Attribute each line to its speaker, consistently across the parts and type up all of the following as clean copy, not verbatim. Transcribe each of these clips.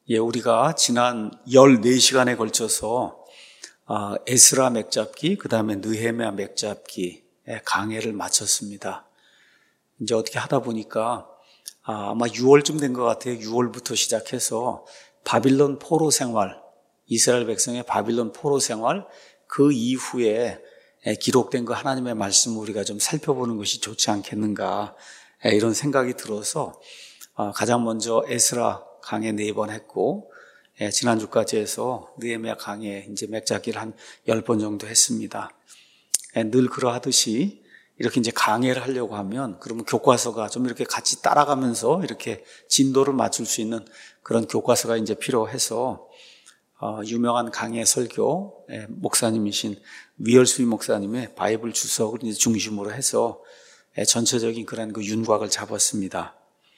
Speaker 1: 우리가 지난 14시간에 걸쳐서 에스라 맥잡기, 그 다음에 느헤미야 맥잡기 강해를 마쳤습니다. 이제 어떻게 하다 보니까 아마 6월쯤 된 것 같아요. 6월부터 시작해서 바빌론 포로 생활, 이스라엘 백성의 바빌론 포로 생활, 그 이후에 기록된 그 하나님의 말씀을 우리가 좀 살펴보는 것이 좋지 않겠는가, 이런 생각이 들어서 가장 먼저 에스라 강해 4번 했고, 지난주까지 해서 느헤미야 강해 이제 맥잡기를 한 10번 정도 했습니다. 늘 그러하듯이 이렇게 이제 강해를 하려고 하면, 그러면 교과서가 좀 이렇게 같이 따라가면서 이렇게 진도를 맞출 수 있는 그런 교과서가 이제 필요해서, 유명한 강해 설교 목사님이신 위얼스비 목사님의 바이블 주석을 이제 중심으로 해서 전체적인 그런 그 윤곽을 잡았습니다.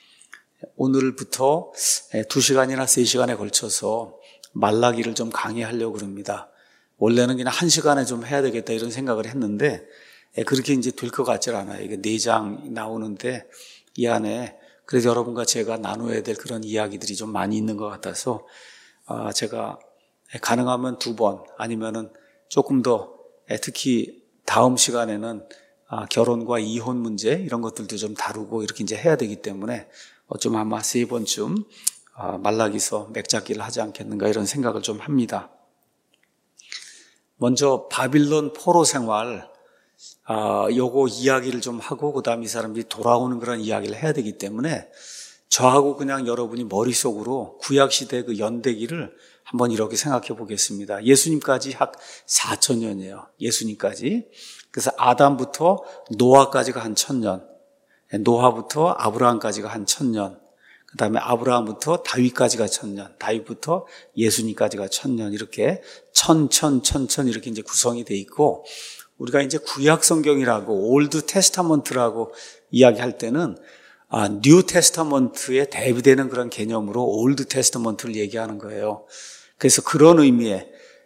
Speaker 1: 오늘부터 2시간이나 3시간에 걸쳐서 말라기를 좀 강의하려고 그럽니다. 원래는 그냥 1시간에 좀 해야 되겠다 이런 생각을 했는데, 그렇게 이제 될 것 같질 않아요. 이게 4장 나오는데 이 안에 그래도 여러분과 제가 나눠야 될 그런 이야기들이 좀 많이 있는 것 같아서, 제가 가능하면 2번 아니면은 조금 더, 특히 다음 시간에는 결혼과 이혼 문제 이런 것들도 좀 다루고 이렇게 이제 해야 되기 때문에 좀 아마 3번쯤 말라기서 맥잡기를 하지 않겠는가 이런 생각을 좀 합니다. 먼저 바빌론 포로 생활, 요거 이야기를 좀 하고 그 다음 이 사람들이 돌아오는 그런 이야기를 해야 되기 때문에 저하고 그냥 여러분이 머릿속으로 구약시대 그 연대기를 한번 이렇게 생각해 보겠습니다. 예수님까지 약 4,000년이에요. 예수님까지. 그래서 아담부터 노아까지가 한 1,000년, 노아부터 아브라함까지가 한 1,000년, 그 다음에 아브라함부터 다윗까지가 1,000년, 다윗부터 예수님까지가 1,000년, 이렇게 1,000 이렇게 이제 구성이 돼 있고, 우리가 이제 구약 성경이라고 올드 테스타먼트라고 이야기할 때는 뉴 테스타먼트에 대비되는 그런 개념으로 올드 테스타먼트를 얘기하는 거예요. 그래서 그런 의미에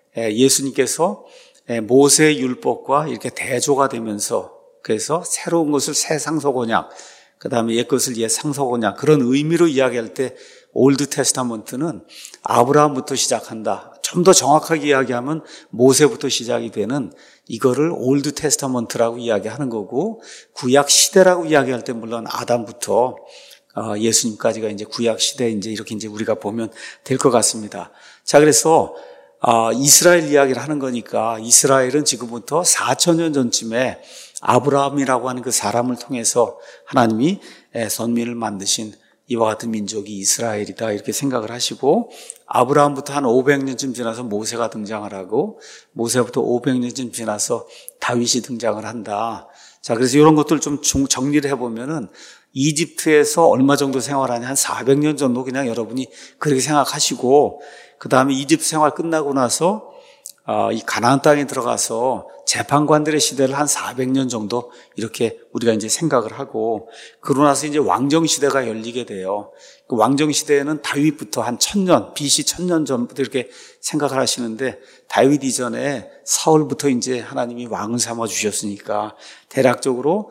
Speaker 1: 예수님께서 모세의 율법과 이렇게 대조가 되면서, 그래서 새로운 것을 새 상속언약, 그 다음에 옛 것을 옛 상속언약, 그런 의미로 이야기할 때 올드 테스타먼트는 아브라함부터 시작한다. 좀 더 정확하게 이야기하면 모세부터 시작이 되는 이거를 올드 테스타먼트라고 이야기하는 거고, 구약 시대라고 이야기할 때 물론 아담부터 예수님까지가 이제 구약 시대, 이제 이렇게 이제 우리가 보면 될 것 같습니다. 자, 그래서 이스라엘 이야기를 하는 거니까 이스라엘은 지금부터 4,000년 전쯤에 아브라함이라고 하는 그 사람을 통해서 하나님이 선민을 만드신 이와 같은 민족이 이스라엘이다 이렇게 생각을 하시고, 아브라함부터 한 500년쯤 지나서 모세가 등장을 하고, 모세부터 500년쯤 지나서 다윗이 등장을 한다. 자, 그래서 이런 것들 좀 정리를 해보면은 이집트에서 얼마 정도 생활하냐, 한 400년 정도 그냥 여러분이 그렇게 생각하시고, 그 다음에 이집트 생활 끝나고 나서 이 가나안 땅에 들어가서 재판관들의 시대를 한 400년 정도 이렇게 우리가 이제 생각을 하고, 그러고 나서 이제 왕정 시대가 열리게 돼요. 그 왕정 시대에는 다윗부터 한 1,000년, BC 1,000년 전부터 이렇게 생각을 하시는데, 다윗 이전에 사울부터 이제 하나님이 왕을 삼아 주셨으니까 대략적으로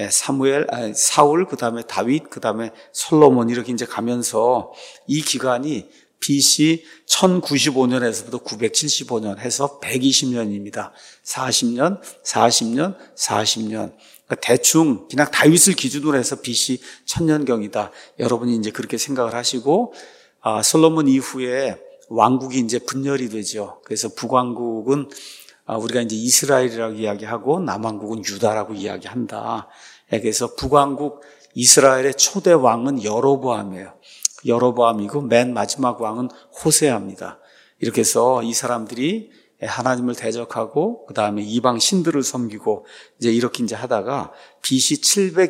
Speaker 1: 사울, 그 다음에 다윗, 그 다음에 솔로몬 이렇게 이제 가면서 이 기간이 BC 1095년에서부터 975년 해서 120년입니다. 40년, 40년, 40년. 그러니까 대충 그냥 다윗을 기준으로 해서 BC 1000년경이다. 여러분이 이제 그렇게 생각을 하시고, 솔로몬 이후에 왕국이 이제 분열이 되죠. 그래서 북왕국은 우리가 이제 이스라엘이라고 이야기하고 남왕국은 유다라고 이야기한다. 그래서 북왕국 이스라엘의 초대 왕은 여로보암이에요. 여로보암이고 맨 마지막 왕은 호세아입니다. 이렇게 해서 이 사람들이 하나님을 대적하고 그 다음에 이방 신들을 섬기고 이제 이렇게 이제 하다가 BC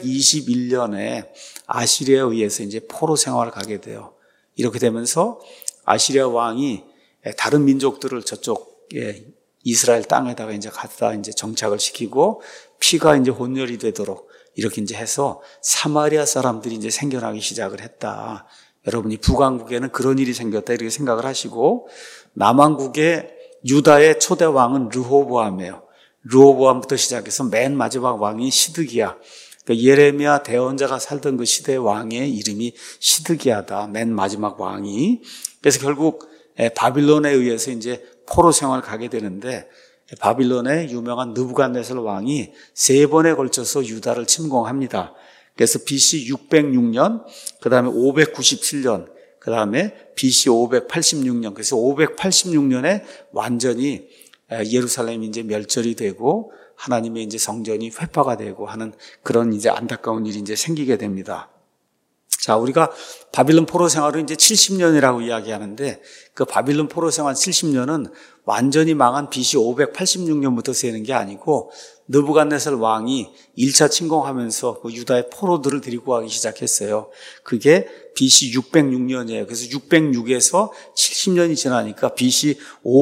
Speaker 1: 721년에 아시리아에 의해서 이제 포로 생활을 가게 돼요. 이렇게 되면서 아시리아 왕이 다른 민족들을 저쪽 이스라엘 땅에다가 이제 갖다 이제 정착을 시키고 피가 이제 혼혈이 되도록 이렇게 이제 해서 사마리아 사람들이 이제 생겨나기 시작을 했다. 여러분이 북왕국에는 그런 일이 생겼다 이렇게 생각을 하시고, 남왕국의 유다의 초대 왕은 르호보암이에요. 르호보암부터 시작해서 맨 마지막 왕이 시드기야. 그러니까 예레미야 대언자가 살던 그 시대의 왕의 이름이 시드기야다. 맨 마지막 왕이. 그래서 결국 바빌론에 의해서 이제 포로 생활을 가게 되는데, 바빌론의 유명한 느부갓네살 왕이 3번에 걸쳐서 유다를 침공합니다. 그래서 BC 606년, 그 다음에 597년, 그 다음에 BC 586년, 그래서 586년에 완전히 예루살렘이 이제 멸절이 되고 하나님의 이제 성전이 회파가 되고 하는 그런 이제 안타까운 일이 이제 생기게 됩니다. 자, 우리가 바빌론 포로 생활을 이제 70년이라고 이야기하는데, 그 바빌론 포로 생활 70년은 완전히 망한 BC 586년부터 세는 게 아니고, 느부갓네살 왕이 1차 침공하면서 그 유다의 포로들을 데리고 가기 시작했어요. 그게 BC 606년이에요. 그래서 606에서 70년이 지나니까 BC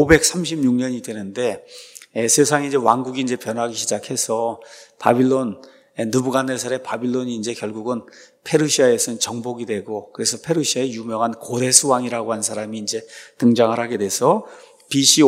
Speaker 1: 536년이 되는데, 세상이 이제 왕국이 이제 변하기 시작해서 바빌론, 느부갓네살의 바빌론이 이제 결국은 페르시아에서는 정복이 되고, 그래서 페르시아의 유명한 고레스 왕이라고 한 사람이 이제 등장을 하게 돼서 BC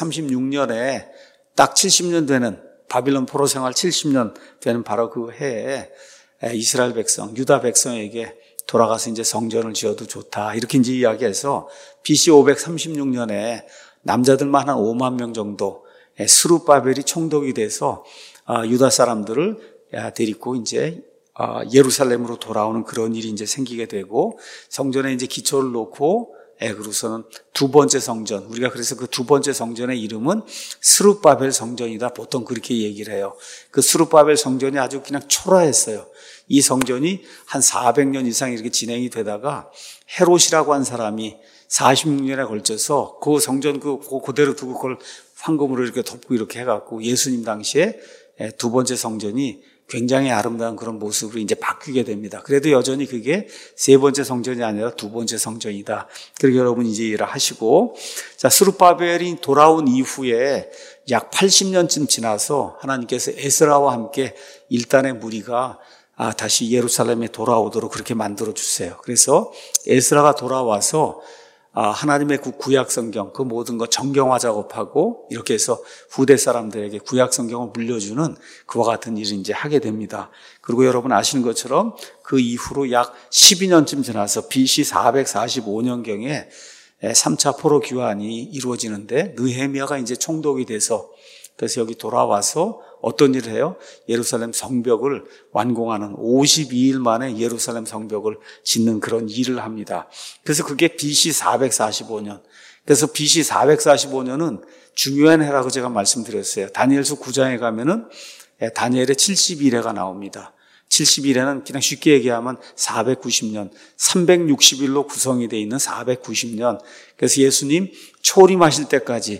Speaker 1: 536년에 딱 70년 되는 바빌론 포로 생활 70년 되는 바로 그 해에 이스라엘 백성, 유다 백성에게 돌아가서 이제 성전을 지어도 좋다, 이렇게 이제 이야기해서 BC 536년에 남자들만 한 5만 명 정도 스룹바벨이 총독이 돼서 유다 사람들을 데리고 이제 예루살렘으로 돌아오는 그런 일이 이제 생기게 되고, 성전에 이제 기초를 놓고, 그로서는 두 번째 성전, 우리가 그래서 그 두 번째 성전의 이름은 스룹바벨 성전이다, 보통 그렇게 얘기를 해요. 그 스룹바벨 성전이 아주 그냥 초라했어요. 이 성전이 한 400년 이상 이렇게 진행이 되다가 헤롯이라고 한 사람이 46년에 걸쳐서 그 성전 그대로 두고 그걸 황금으로 이렇게 덮고 이렇게 해갖고 예수님 당시에 두 번째 성전이 굉장히 아름다운 그런 모습으로 이제 바뀌게 됩니다. 그래도 여전히 그게 세 번째 성전이 아니라 두 번째 성전이다. 그렇게 여러분 이제 이해를 하시고, 자, 스룹바벨이 돌아온 이후에 약 80년쯤 지나서 하나님께서 에스라와 함께 일단의 무리가 다시 예루살렘에 돌아오도록 그렇게 만들어 주세요. 그래서 에스라가 돌아와서 하나님의 그 구약 성경, 그 모든 거 정경화 작업하고 이렇게 해서 후대 사람들에게 구약 성경을 물려주는 그와 같은 일을 이제 하게 됩니다. 그리고 여러분 아시는 것처럼 그 이후로 약 12년쯤 지나서 BC 445년경에 3차 포로 귀환이 이루어지는데, 느헤미야가 이제 총독이 돼서, 그래서 여기 돌아와서 어떤 일을 해요? 예루살렘 성벽을 완공하는, 52일 만에 예루살렘 성벽을 짓는 그런 일을 합니다. 그래서 그게 BC 445년. 그래서 BC 445년은 중요한 해라고 제가 말씀드렸어요. 다니엘서 9장에 가면은 다니엘의 70일해가 나옵니다. 70일에는 그냥 쉽게 얘기하면 490년, 360일로 구성이 되어 있는 490년. 그래서 예수님 초림하실 때까지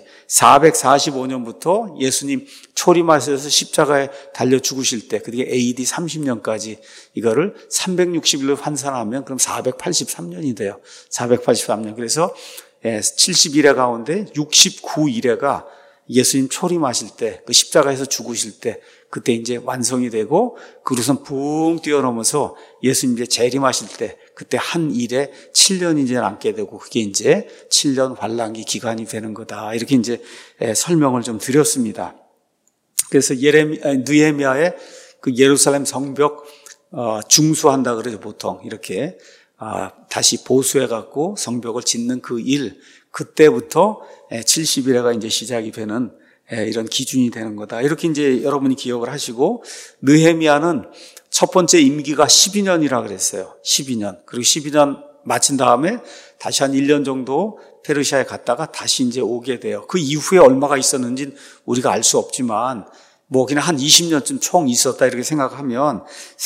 Speaker 1: 445년부터 예수님 초림하셔서 십자가에 달려 죽으실 때, 그게 AD 30년까지 이거를 360일로 환산하면 그럼 483년이 돼요. 483년. 그래서 70일에 가운데 69일에가 예수님 초림하실 때, 그 십자가에서 죽으실 때, 그때 이제 완성이 되고, 그로선 붕 뛰어넘어서 예수님 이제 재림하실 때, 그때 한 일에 7년이 이제 남게 되고, 그게 이제 7년 환란기 기간이 되는 거다. 이렇게 이제 설명을 좀 드렸습니다. 그래서 느헤미야의 그 예루살렘 성벽 중수한다 그러죠, 보통. 이렇게 다시 보수해갖고 성벽을 짓는 그 일, 그때부터 70일에가 이제 시작이 되는 이런 기준이 되는 거다. 이렇게 이제 여러분이 기억을 하시고, 느헤미야는 첫 번째 임기가 12년이라 그랬어요. 12년. 그리고 12년 마친 다음에 다시 한 1년 정도 페르시아에 갔다가 다시 이제 오게 돼요. 그 이후에 얼마가 있었는지는 우리가 알 수 없지만, 뭐 그냥 한 20년쯤 총 있었다 이렇게 생각하면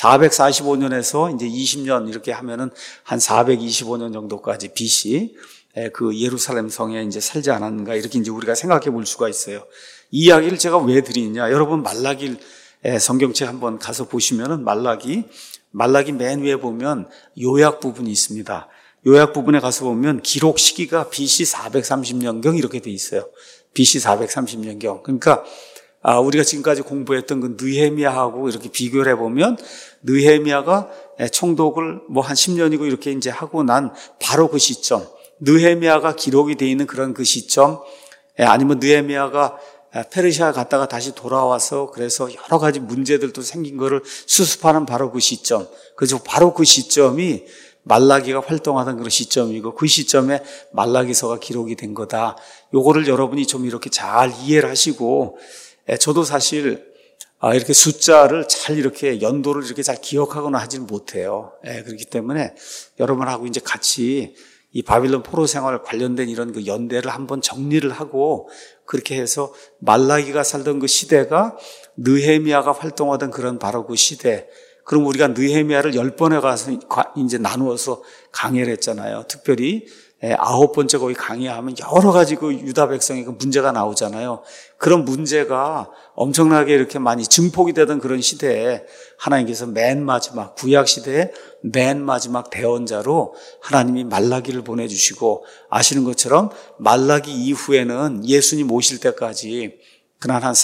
Speaker 1: 445년에서 이제 20년 이렇게 하면은 한 425년 정도까지 BC 그 예루살렘 성에 이제 살지 않았는가, 이렇게 이제 우리가 생각해 볼 수가 있어요. 이 이야기를 제가 왜 드리느냐? 여러분 말라기 성경책 한번 가서 보시면은 말라기 맨 위에 보면 요약 부분이 있습니다. 요약 부분에 가서 보면 기록 시기가 BC 430년경 이렇게 돼 있어요. BC 430년경. 그러니까 우리가 지금까지 공부했던 그 느헤미야하고 이렇게 비교를 해보면, 느헤미야가 총독을 뭐 한 10년이고 이렇게 이제 하고 난 바로 그 시점, 느헤미야가 기록이 되어 있는 그런 그 시점, 아니면 느헤미야가 페르시아 갔다가 다시 돌아와서 그래서 여러 가지 문제들도 생긴 거를 수습하는 바로 그 시점, 그래서 바로 그 시점이 말라기가 활동하던 그런 시점이고 그 시점에 말라기서가 기록이 된 거다. 요거를 여러분이 좀 이렇게 잘 이해를 하시고, 저도 사실 이렇게 숫자를 잘 이렇게 연도를 이렇게 잘 기억하거나 하지는 못해요. 그렇기 때문에 여러분하고 이제 같이 이 바빌론 포로 생활 관련된 이런 그 연대를 한번 정리를 하고, 그렇게 해서 말라기가 살던 그 시대가 느헤미야가 활동하던 그런 바로 그 시대. 그럼 우리가 느헤미야를 10번에 가서 이제 나누어서 강의를 했잖아요. 특별히 9번째 거기 강의하면 여러 가지 그 유다 백성의 그 문제가 나오잖아요. 그런 문제가 엄청나게 이렇게 많이 증폭이 되던 그런 시대에 하나님께서 맨 마지막 구약 시대에 맨 마지막 대언자로 하나님이 말라기를 보내주시고, 아시는 것처럼 말라기 이후에는 예수님 오실 때까지 그날 한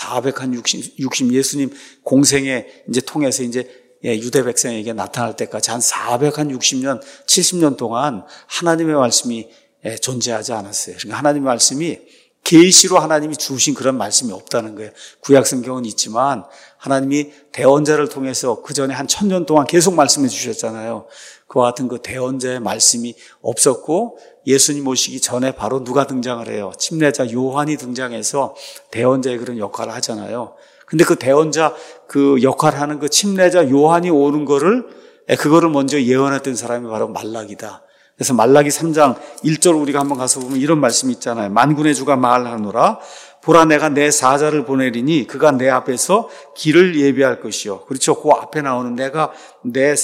Speaker 1: 460 예수님 공생에 이제 통해서 이제 유대 백성에게 나타날 때까지 한 460년, 70년 동안 하나님의 말씀이 존재하지 않았어요. 그러니까 하나님의 말씀이 계시로 하나님이 주신 그런 말씀이 없다는 거예요. 구약 성경은 있지만 하나님이 대언자를 통해서 그 전에 한 1000년 동안 계속 말씀해 주셨잖아요. 그와 같은 그 대언자의 말씀이 없었고, 예수님 오시기 전에 바로 누가 등장을 해요? 침례자 요한이 등장해서 대언자의 그런 역할을 하잖아요. 근데 그 대언자 그 역할을 하는 그 침례자 요한이 오는 그거를 먼저 예언했던 사람이 바로 말라기다. 그래서 말라기 3장 1절 우리가 한번 가서 보면 이런 말씀이 있잖아요. 만군의 주가 말하노라. 보라, 내가 내 사자를 보내리니 그가 내 앞에서 길을 예비할 것이요. 그렇죠. 그 앞에 나오는 내가 내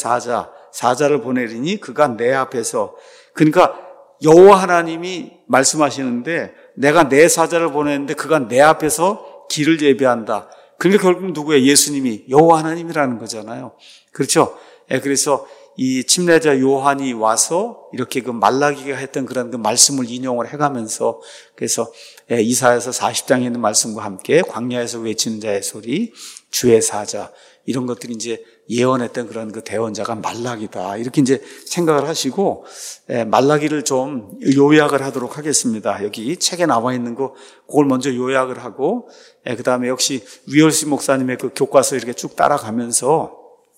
Speaker 1: 사자를 보내리니 그가 내 앞에서. 그러니까 여호와 하나님이 말씀하시는데 내가 내 사자를 보내는데 그가 내 앞에서 길을 예비한다. 그러니까 결국 누구예요? 예수님이 여호와 하나님이라는 거잖아요. 그렇죠. 그래서 이 침례자 요한이 와서 이렇게 그 말라기가 했던 그런 그 말씀을 인용을 해가면서, 그래서 이사야서 40장에 있는 말씀과 함께 광야에서 외치는 자의 소리, 주의 사자, 이런 것들이 이제 예언했던 그런 그 대언자가 말라기다. 이렇게 이제 생각을 하시고, 말라기를 좀 요약을 하도록 하겠습니다. 여기 책에 나와 있는 거, 그걸 먼저 요약을 하고, 그 다음에 역시 위얼시 목사님의 그 교과서 이렇게 쭉 따라가면서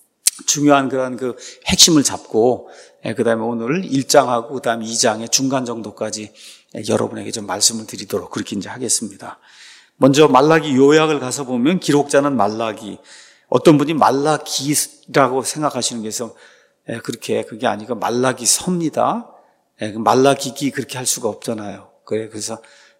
Speaker 1: 중요한 그런 그 핵심을 잡고, 그 다음에 오늘 1장하고 그 다음에 2장의 중간 정도까지 여러분에게 좀 말씀을 드리도록 그렇게 이제 하겠습니다. 먼저 말라기 요약을 가서 보면 기록자는 말라기, 어떤 분이 말라기라고 생각하시는 게 있어서 그게 아니고 말라기 서입니다. 말라기기 그렇게 할 수가 없잖아요. 그래서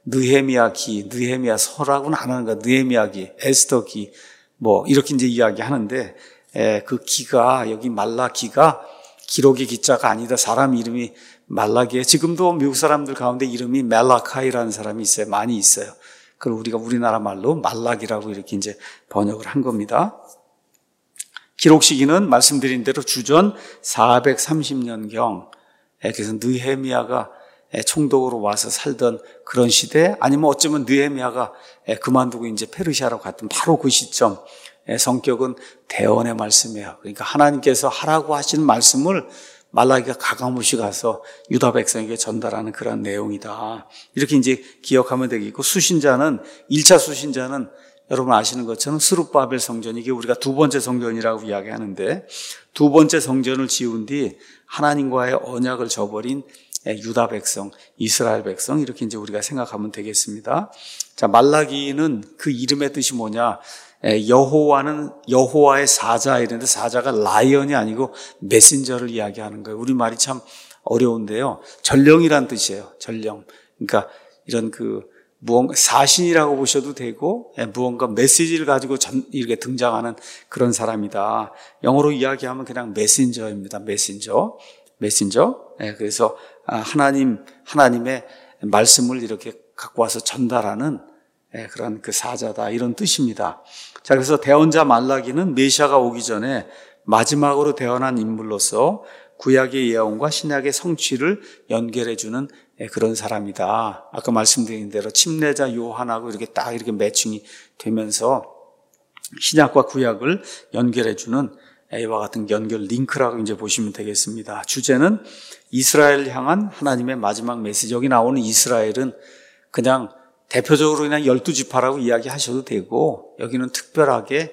Speaker 1: 느헤미야기, 느헤미야 서라고는 안 하는 거야. 느헤미야기, 에스더기 뭐 이렇게 이제 이야기하는데, 그 기가 여기 말라기가 기록의 기자가 아니다. 사람 이름이 말라기에 지금도 미국 사람들 가운데 이름이 멜라카이라는 사람이 있어요. 많이 있어요. 그걸 우리가 우리나라 말로 말라기라고 이렇게 이제 번역을 한 겁니다. 기록 시기는 말씀드린 대로 주전 430년경. 그래서 느헤미야가 총독으로 와서 살던 그런 시대, 아니면 어쩌면 느헤미야가 그만두고 이제 페르시아로 갔던 바로 그 시점. 성격은 대언의 말씀이에요. 그러니까 하나님께서 하라고 하시는 말씀을 말라기가 가감없이 가서 유다 백성에게 전달하는 그런 내용이다. 이렇게 이제 기억하면 되겠고, 1차 수신자는 여러분 아시는 것처럼 스룹바벨 성전, 이게 우리가 두 번째 성전이라고 이야기하는데, 두 번째 성전을 지은 뒤 하나님과의 언약을 저버린 유다 백성, 이스라엘 백성, 이렇게 이제 우리가 생각하면 되겠습니다. 자, 말라기는 그 이름의 뜻이 뭐냐? 여호와는 여호와의 사자, 이랬는데 사자가 라이언이 아니고 메신저를 이야기하는 거예요. 우리말이 참 어려운데요. 전령이란 뜻이에요. 전령. 그러니까 이런 무언가 사신이라고 보셔도 되고, 무언가 메시지를 가지고 이렇게 등장하는 그런 사람이다. 영어로 이야기하면 그냥 메신저입니다. 메신저. 그래서 하나님의 말씀을 이렇게 갖고 와서 전달하는 그런 그 사자다, 이런 뜻입니다. 자, 그래서 대언자 말라기는 메시아가 오기 전에 마지막으로 태어난 인물로서 구약의 예언과 신약의 성취를 연결해주는 그런 사람이다. 아까 말씀드린 대로 침례자 요한하고 이렇게 딱 이렇게 매칭이 되면서 신약과 구약을 연결해주는 이와 같은 연결 링크라고 이제 보시면 되겠습니다. 주제는 이스라엘을 향한 하나님의 마지막 메시지. 여기 나오는 이스라엘은 그냥 대표적으로 그냥 12지파라고 이야기하셔도 되고, 여기는 특별하게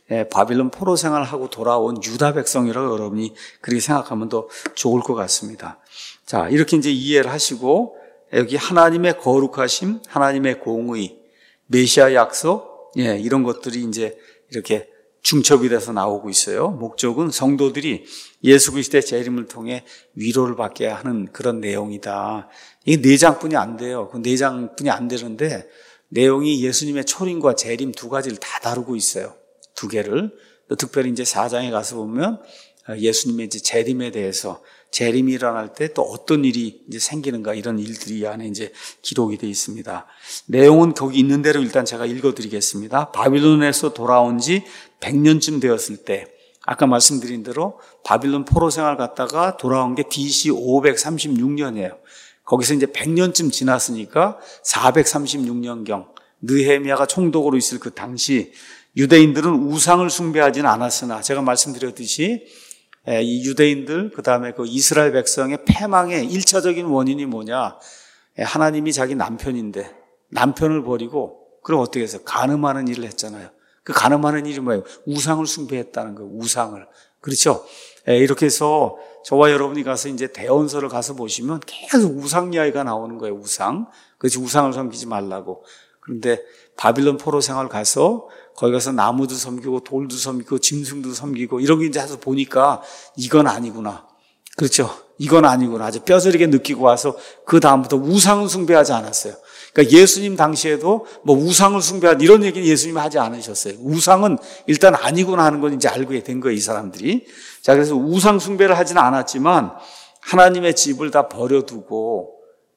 Speaker 1: 바빌론 포로 생활하고 돌아온 유다 백성이라고 여러분이 그렇게 생각하면 더 좋을 것 같습니다. 자, 이렇게 이제 이해를 하시고 여기 하나님의 거룩하심, 하나님의 공의, 메시아 약속, 이런 것들이 이제 이렇게 중첩이 돼서 나오고 있어요. 목적은 성도들이 예수 그리스도의 재림을 통해 위로를 받게 하는 그런 내용이다. 이게 4장뿐이 안 돼요. 그 4장뿐이 안 되는데 내용이 예수님의 초림과 재림 두 가지를 다 다루고 있어요. 두 개를. 특별히 이제 4장에 가서 보면 예수님의 이제 재림에 대해서 재림이 일어날 때 또 어떤 일이 이제 생기는가 이런 일들이 이 안에 이제 기록이 되어 있습니다. 내용은 거기 있는 대로 일단 제가 읽어드리겠습니다. 바빌론에서 돌아온 지 100년쯤 되었을 때 아까 말씀드린 대로 바빌론 포로 생활 갔다가 돌아온 게 BC 536년이에요. 거기서 이제 100년쯤 지났으니까 436년경 느헤미야가 총독으로 있을 그 당시 유대인들은 우상을 숭배하지는 않았으나 제가 말씀드렸듯이 이 유대인들 그다음에 그 이스라엘 백성의 패망의 1차적인 원인이 뭐냐? 하나님이 자기 남편인데 남편을 버리고 그럼 어떻게 해서 간음하는 일을 했잖아요. 그 간음하는 일이 뭐예요? 우상을 숭배했다는 거예요. 우상을. 그렇죠? 이렇게 해서 저와 여러분이 가서 이제 대언서를 가서 보시면 계속 우상 이야기가 나오는 거예요. 우상. 그래서 우상을 섬기지 말라고. 그런데 바빌론 포로 생활 가서 거기 가서 나무도 섬기고 돌도 섬기고 짐승도 섬기고 이런 게 이제 해서 보니까 이건 아니구나. 그렇죠? 이건 아니구나. 아주 뼈저리게 느끼고 와서 그 다음부터 우상을 숭배하지 않았어요. 그러니까 예수님 당시에도 뭐 우상을 숭배하는 이런 얘기는 예수님이 하지 않으셨어요. 우상은 일단 아니구나 하는 건 이제 알고 된 거예요, 이 사람들이. 자, 그래서 우상 숭배를 하지는 않았지만 하나님의 집을 다 버려두고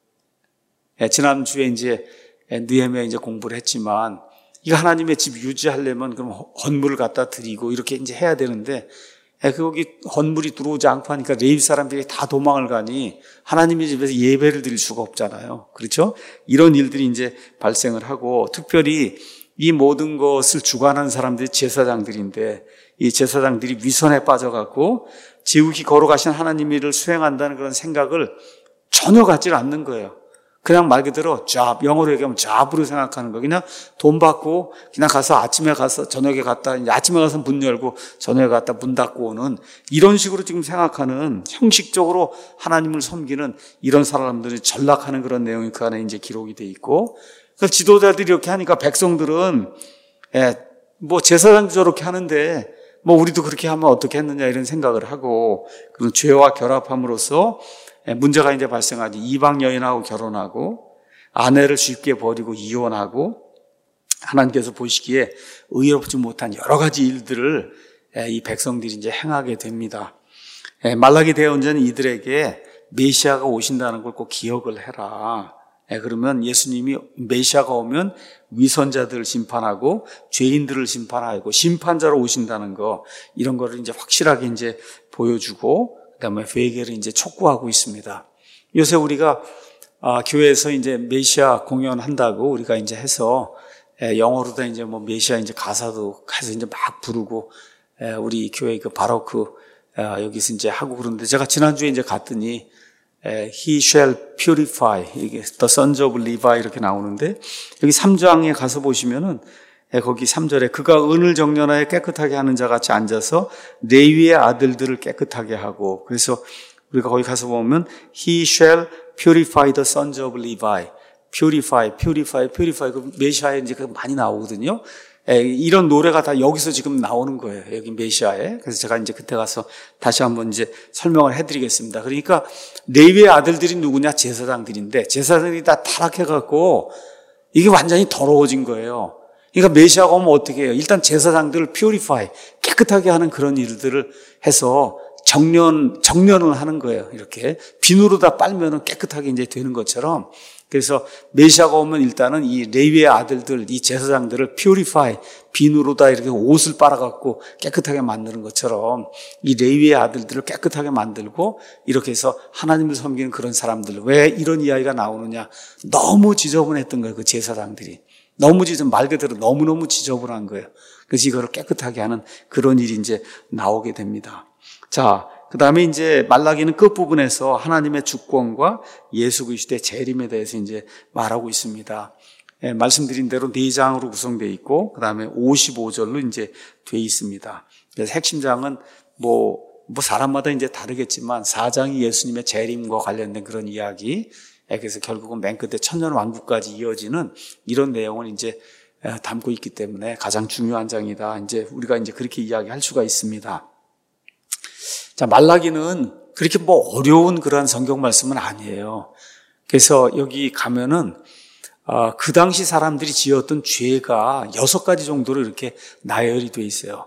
Speaker 1: 지난주에 이제 느헤미야 이제 공부를 했지만 이거 하나님의 집 유지하려면 그럼 헌물을 갖다 드리고 이렇게 이제 해야 되는데 거기 헌물이 들어오지 않고 하니까 레위 사람들이 다 도망을 가니 하나님의 집에서 예배를 드릴 수가 없잖아요. 그렇죠? 이런 일들이 이제 발생을 하고 특별히 이 모든 것을 주관하는 사람들이 제사장들인데 이 제사장들이 위선에 빠져갖고 지극히 거룩하신 하나님의 일을 수행한다는 그런 생각을 전혀 갖지 않는 거예요. 그냥 말 그대로 영어로 얘기하면 잡으로 생각하는 거. 그냥 돈 받고 그냥 가서 아침에 가서 저녁에 갔다 이제 아침에 가서 문 열고 저녁에 갔다 문 닫고 오는 이런 식으로 지금 생각하는 형식적으로 하나님을 섬기는 이런 사람들이 전락하는 그런 내용이 그 안에 이제 기록이 돼 있고 그 지도자들이 이렇게 하니까 백성들은 뭐 제사장도 저렇게 하는데 뭐 우리도 그렇게 하면 어떻게 했느냐 이런 생각을 하고 그런 죄와 결합함으로써 문제가 이제 발생하지. 이방 여인하고 결혼하고 아내를 쉽게 버리고 이혼하고 하나님께서 보시기에 의롭지 못한 여러 가지 일들을 이 백성들이 이제 행하게 됩니다. 말라기 대언자는 이들에게 메시아가 오신다는 걸 꼭 기억을 해라. 그러면 예수님이 메시아가 오면 위선자들을 심판하고 죄인들을 심판하고 심판자로 오신다는 거 이런 거를 이제 확실하게 이제 보여주고 그다음에 회개를 이제 촉구하고 있습니다. 요새 우리가 교회에서 이제 메시아 공연한다고 우리가 이제 해서 영어로도 이제 뭐 메시아 이제 가사도 해서 이제 막 부르고 우리 교회 그 바로크 여기서 이제 하고 그러는데 제가 지난주에 이제 갔더니 He shall purify 이게 The sons of Levi 이렇게 나오는데 여기 3장에 가서 보시면은 거기 3절에 그가 은을 정련하여 깨끗하게 하는 자 같이 앉아서 레위의 아들들을 깨끗하게 하고 그래서 우리가 거기 가서 보면 He shall purify the sons of Levi purify 그 메시아에 이제 많이 나오거든요. 이런 노래가 다 여기서 지금 나오는 거예요. 여기 메시아에. 그래서 제가 이제 그때 가서 다시 한번 이제 설명을 해드리겠습니다. 그러니까 레위의 아들들이 누구냐? 제사장들인데 제사장들이 다 타락해갖고 이게 완전히 더러워진 거예요. 그러니까 메시아가 오면 어떻게 해요? 일단 제사장들을 purify, 깨끗하게 하는 그런 일들을 해서 정련을 하는 거예요. 이렇게 비누로 다 빨면은 깨끗하게 이제 되는 것처럼. 그래서 메시아가 오면 일단은 이 레위의 아들들, 이 제사장들을 purify, 비누로 다 이렇게 옷을 빨아갖고 깨끗하게 만드는 것처럼 이 레위의 아들들을 깨끗하게 만들고 이렇게 해서 하나님을 섬기는 그런 사람들. 왜 이런 이야기가 나오느냐? 너무 지저분했던 거예요. 그 제사장들이. 말 그대로 너무너무 지저분한 거예요. 그래서 이거를 깨끗하게 하는 그런 일이 이제 나오게 됩니다. 자, 그 다음에 이제 말라기는 끝부분에서 하나님의 주권과 예수 그리스도의 재림에 대해서 이제 말하고 있습니다. 말씀드린 대로 4장으로 구성되어 있고, 그 다음에 55절로 이제 돼 있습니다. 그래서 핵심장은 뭐 사람마다 이제 다르겠지만 4장이 예수님의 재림과 관련된 그런 이야기, 그래서 결국은 맨 끝에 천년왕국까지 이어지는 이런 내용을 이제 담고 있기 때문에 가장 중요한 장이다. 이제 우리가 이제 그렇게 이야기할 수가 있습니다. 자, 말라기는 그렇게 뭐 어려운 그러한 성경 말씀은 아니에요. 그래서 여기 가면은 그 당시 사람들이 지었던 죄가 6가지 정도로 이렇게 나열이 돼 있어요.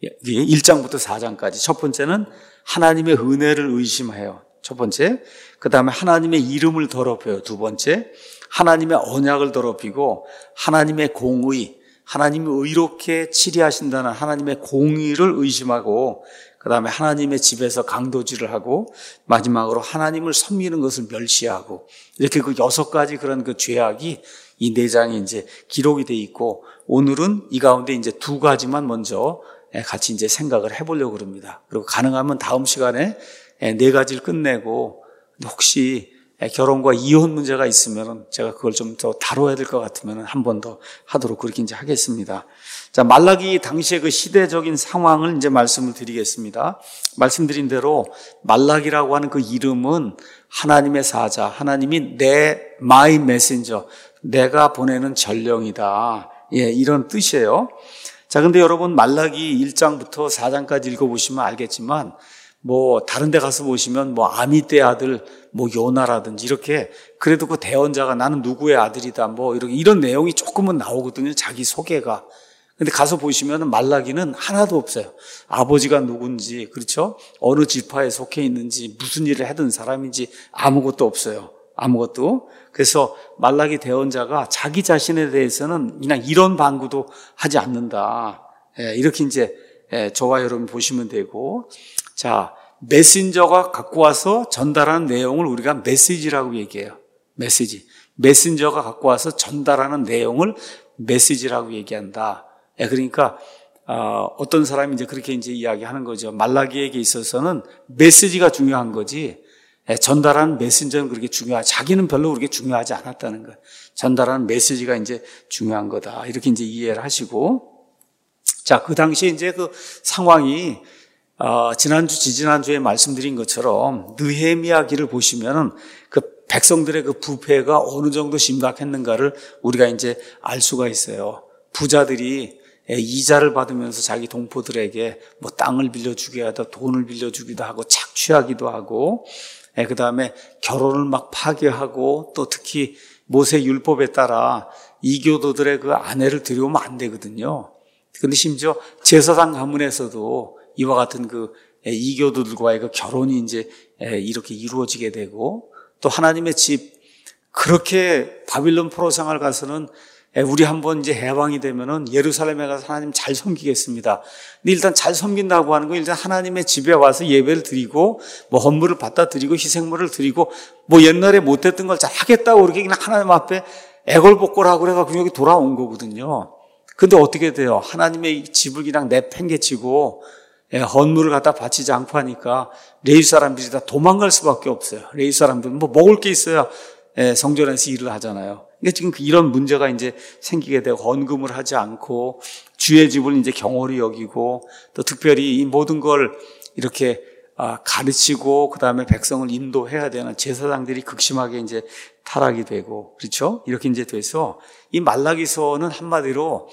Speaker 1: 1장부터 4장까지. 첫 번째는 하나님의 은혜를 의심해요. 첫 번째. 그 다음에 하나님의 이름을 더럽혀요. 두 번째. 하나님의 언약을 더럽히고 하나님의 공의, 하나님이 의롭게 치리하신다는 하나님의 공의를 의심하고, 그 다음에 하나님의 집에서 강도질을 하고, 마지막으로 하나님을 섬기는 것을 멸시하고, 이렇게 그 6가지 그런 그 죄악이 이 4장에 이제 기록이 돼 있고, 오늘은 이 가운데 이제 2가지만 먼저 같이 이제 생각을 해보려고 합니다. 그리고 가능하면 다음 시간에 4가지를 끝내고, 혹시 결혼과 이혼 문제가 있으면 제가 그걸 좀 더 다뤄야 될 것 같으면 한 번 더 하도록 그렇게 이제 하겠습니다. 자, 말라기 당시의 그 시대적인 상황을 이제 말씀을 드리겠습니다. 말씀드린 대로 말라기라고 하는 그 이름은 하나님의 사자, 하나님이 my messenger, 내가 보내는 전령이다. 이런 뜻이에요. 자, 근데 여러분 말라기 1장부터 4장까지 읽어보시면 알겠지만, 뭐 다른 데 가서 보시면 뭐 아미떼 아들 뭐 요나라든지 이렇게 그래도 그 대언자가 나는 누구의 아들이다 뭐 이런 내용이 조금은 나오거든요. 자기 소개가. 근데 가서 보시면 말라기는 하나도 없어요. 아버지가 누군지, 그렇죠? 어느 지파에 속해 있는지, 무슨 일을 하던 사람인지 아무것도 없어요. 아무것도. 그래서 말라기 대언자가 자기 자신에 대해서는 그냥 이런 방구도 하지 않는다. 이렇게 이제 저와 여러분 보시면 되고, 자, 메신저가 갖고 와서 전달하는 내용을 우리가 메시지라고 얘기해요. 메시지. 메신저가 갖고 와서 전달하는 내용을 메시지라고 얘기한다. 그러니까 어떤 사람이 이제 그렇게 이제 이야기하는 거죠. 말라기에게 있어서는 메시지가 중요한 거지, 전달하는 메신저는 그렇게 자기는 별로 그렇게 중요하지 않았다는 거예요. 전달하는 메시지가 이제 중요한 거다. 이렇게 이제 이해를 하시고, 자, 그 당시에 이제 그 상황이 지지난주에 말씀드린 것처럼 느헤미야기를 보시면은 그 백성들의 그 부패가 어느 정도 심각했는가를 우리가 이제 알 수가 있어요. 부자들이 이자를 받으면서 자기 동포들에게 뭐 땅을 빌려주기도 하고 돈을 빌려주기도 하고 착취하기도 하고, 그 다음에 결혼을 막 파괴하고, 또 특히 모세 율법에 따라 이교도들의 그 아내를 들여오면 안 되거든요. 근데 심지어 제사장 가문에서도 이와 같은 그 이교도들과의 그 결혼이 이제 이렇게 이루어지게 되고, 또 하나님의 집, 그렇게 바빌론 포로 생활 가서는 우리 한번 이제 해방이 되면은 예루살렘에 가서 하나님 잘 섬기겠습니다. 근데 일단 잘 섬긴다고 하는 건 일단 하나님의 집에 와서 예배를 드리고, 뭐 헌물을 받다 드리고 희생물을 드리고, 뭐 옛날에 못했던 걸 잘 하겠다고 그렇게 그냥 하나님 앞에 애걸복걸하고 그래가지고 여기 돌아온 거거든요. 근데 어떻게 돼요? 하나님의 집을 그냥 내팽개치고 헌물을 갖다 바치지 않고 하니까 레위 사람들이 다 도망갈 수밖에 없어요. 레위 사람들은 뭐 먹을 게 있어야 성전에서 일을 하잖아요. 그러니까 지금 이런 문제가 이제 생기게 되고, 헌금을 하지 않고 주의 집을 이제 경홀히 여기고, 또 특별히 이 모든 걸 이렇게 가르치고 그다음에 백성을 인도해야 되는 제사장들이 극심하게 이제 타락이 되고, 그렇죠? 이렇게 이제 돼서 이 말라기서는 한마디로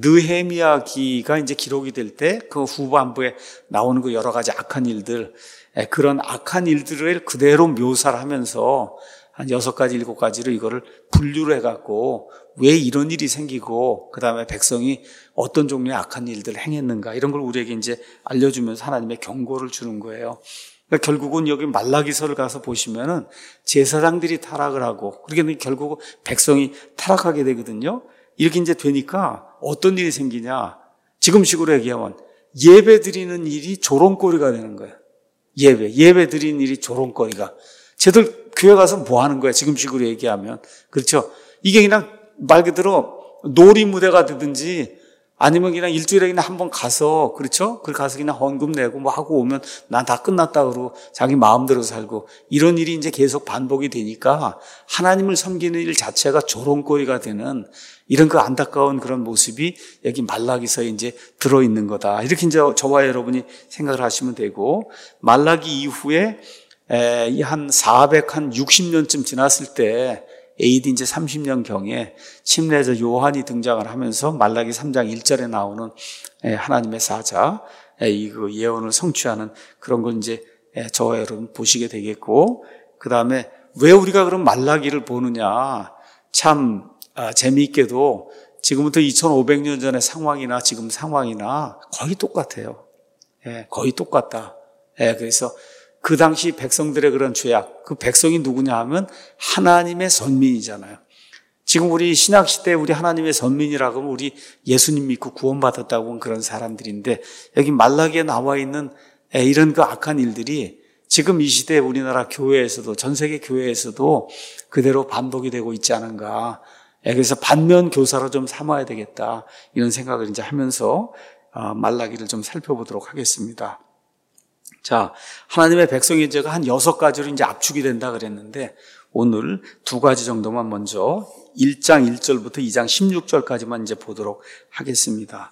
Speaker 1: 느헤미야기가 이제 기록이 될 때 그 후반부에 나오는 그 여러 가지 악한 일들, 그런 악한 일들을 그대로 묘사를 하면서 한 6가지, 7가지로 이거를 분류를 해갖고 왜 이런 일이 생기고, 그 다음에 백성이 어떤 종류의 악한 일들을 행했는가, 이런 걸 우리에게 이제 알려주면서 하나님의 경고를 주는 거예요. 그러니까 결국은 여기 말라기서를 가서 보시면은 제사장들이 타락을 하고, 그러게 결국 백성이 타락하게 되거든요. 이렇게 이제 되니까 어떤 일이 생기냐. 지금식으로 얘기하면 예배 드리는 일이 조롱거리가 되는 거예요. 예배 드리는 일이 조롱거리가. 쟤들 교회 가서 뭐 하는 거야? 지금식으로 얘기하면. 그렇죠? 이게 그냥 말 그대로 놀이 무대가 되든지 아니면 그냥 일주일에 그냥 한번 가서, 그렇죠? 그 가서 그냥 헌금 내고 뭐 하고 오면 난 다 끝났다 그러고 자기 마음대로 살고 이런 일이 이제 계속 반복이 되니까 하나님을 섬기는 일 자체가 조롱거리가 되는 이런 그 안타까운 그런 모습이 여기 말라기서에 이제 들어있는 거다. 이렇게 이제 저와 여러분이 생각을 하시면 되고, 말라기 이후에 한 460년쯤 지났을 때 AD 이제 30년경에 침례자 요한이 등장을 하면서 말라기 3장 1절에 나오는 하나님의 사자, 이 그 예언을 성취하는 그런 걸 이제 저와 여러분 보시게 되겠고, 그 다음에 왜 우리가 그럼 말라기를 보느냐. 참 재미있게도 지금부터 2500년 전의 상황이나 지금 상황이나 거의 똑같아요. 거의 똑같다. 그래서 그 당시 백성들의 그런 죄악, 그 백성이 누구냐 하면 하나님의 선민이잖아요. 지금 우리 신약시대 우리 하나님의 선민이라고 하면 우리 예수님 믿고 구원받았다고 하는 그런 사람들인데, 여기 말라기에 나와 있는 이런 그 악한 일들이 지금 이 시대 우리나라 교회에서도, 전 세계 교회에서도 그대로 반복이 되고 있지 않은가. 그래서 반면 교사로 좀 삼아야 되겠다. 이런 생각을 이제 하면서 말라기를 좀 살펴보도록 하겠습니다. 자, 하나님의 백성의 죄가 한 6가지로 이제 압축이 된다 그랬는데, 오늘 2가지 정도만 먼저 1장 1절부터 2장 16절까지만 이제 보도록 하겠습니다.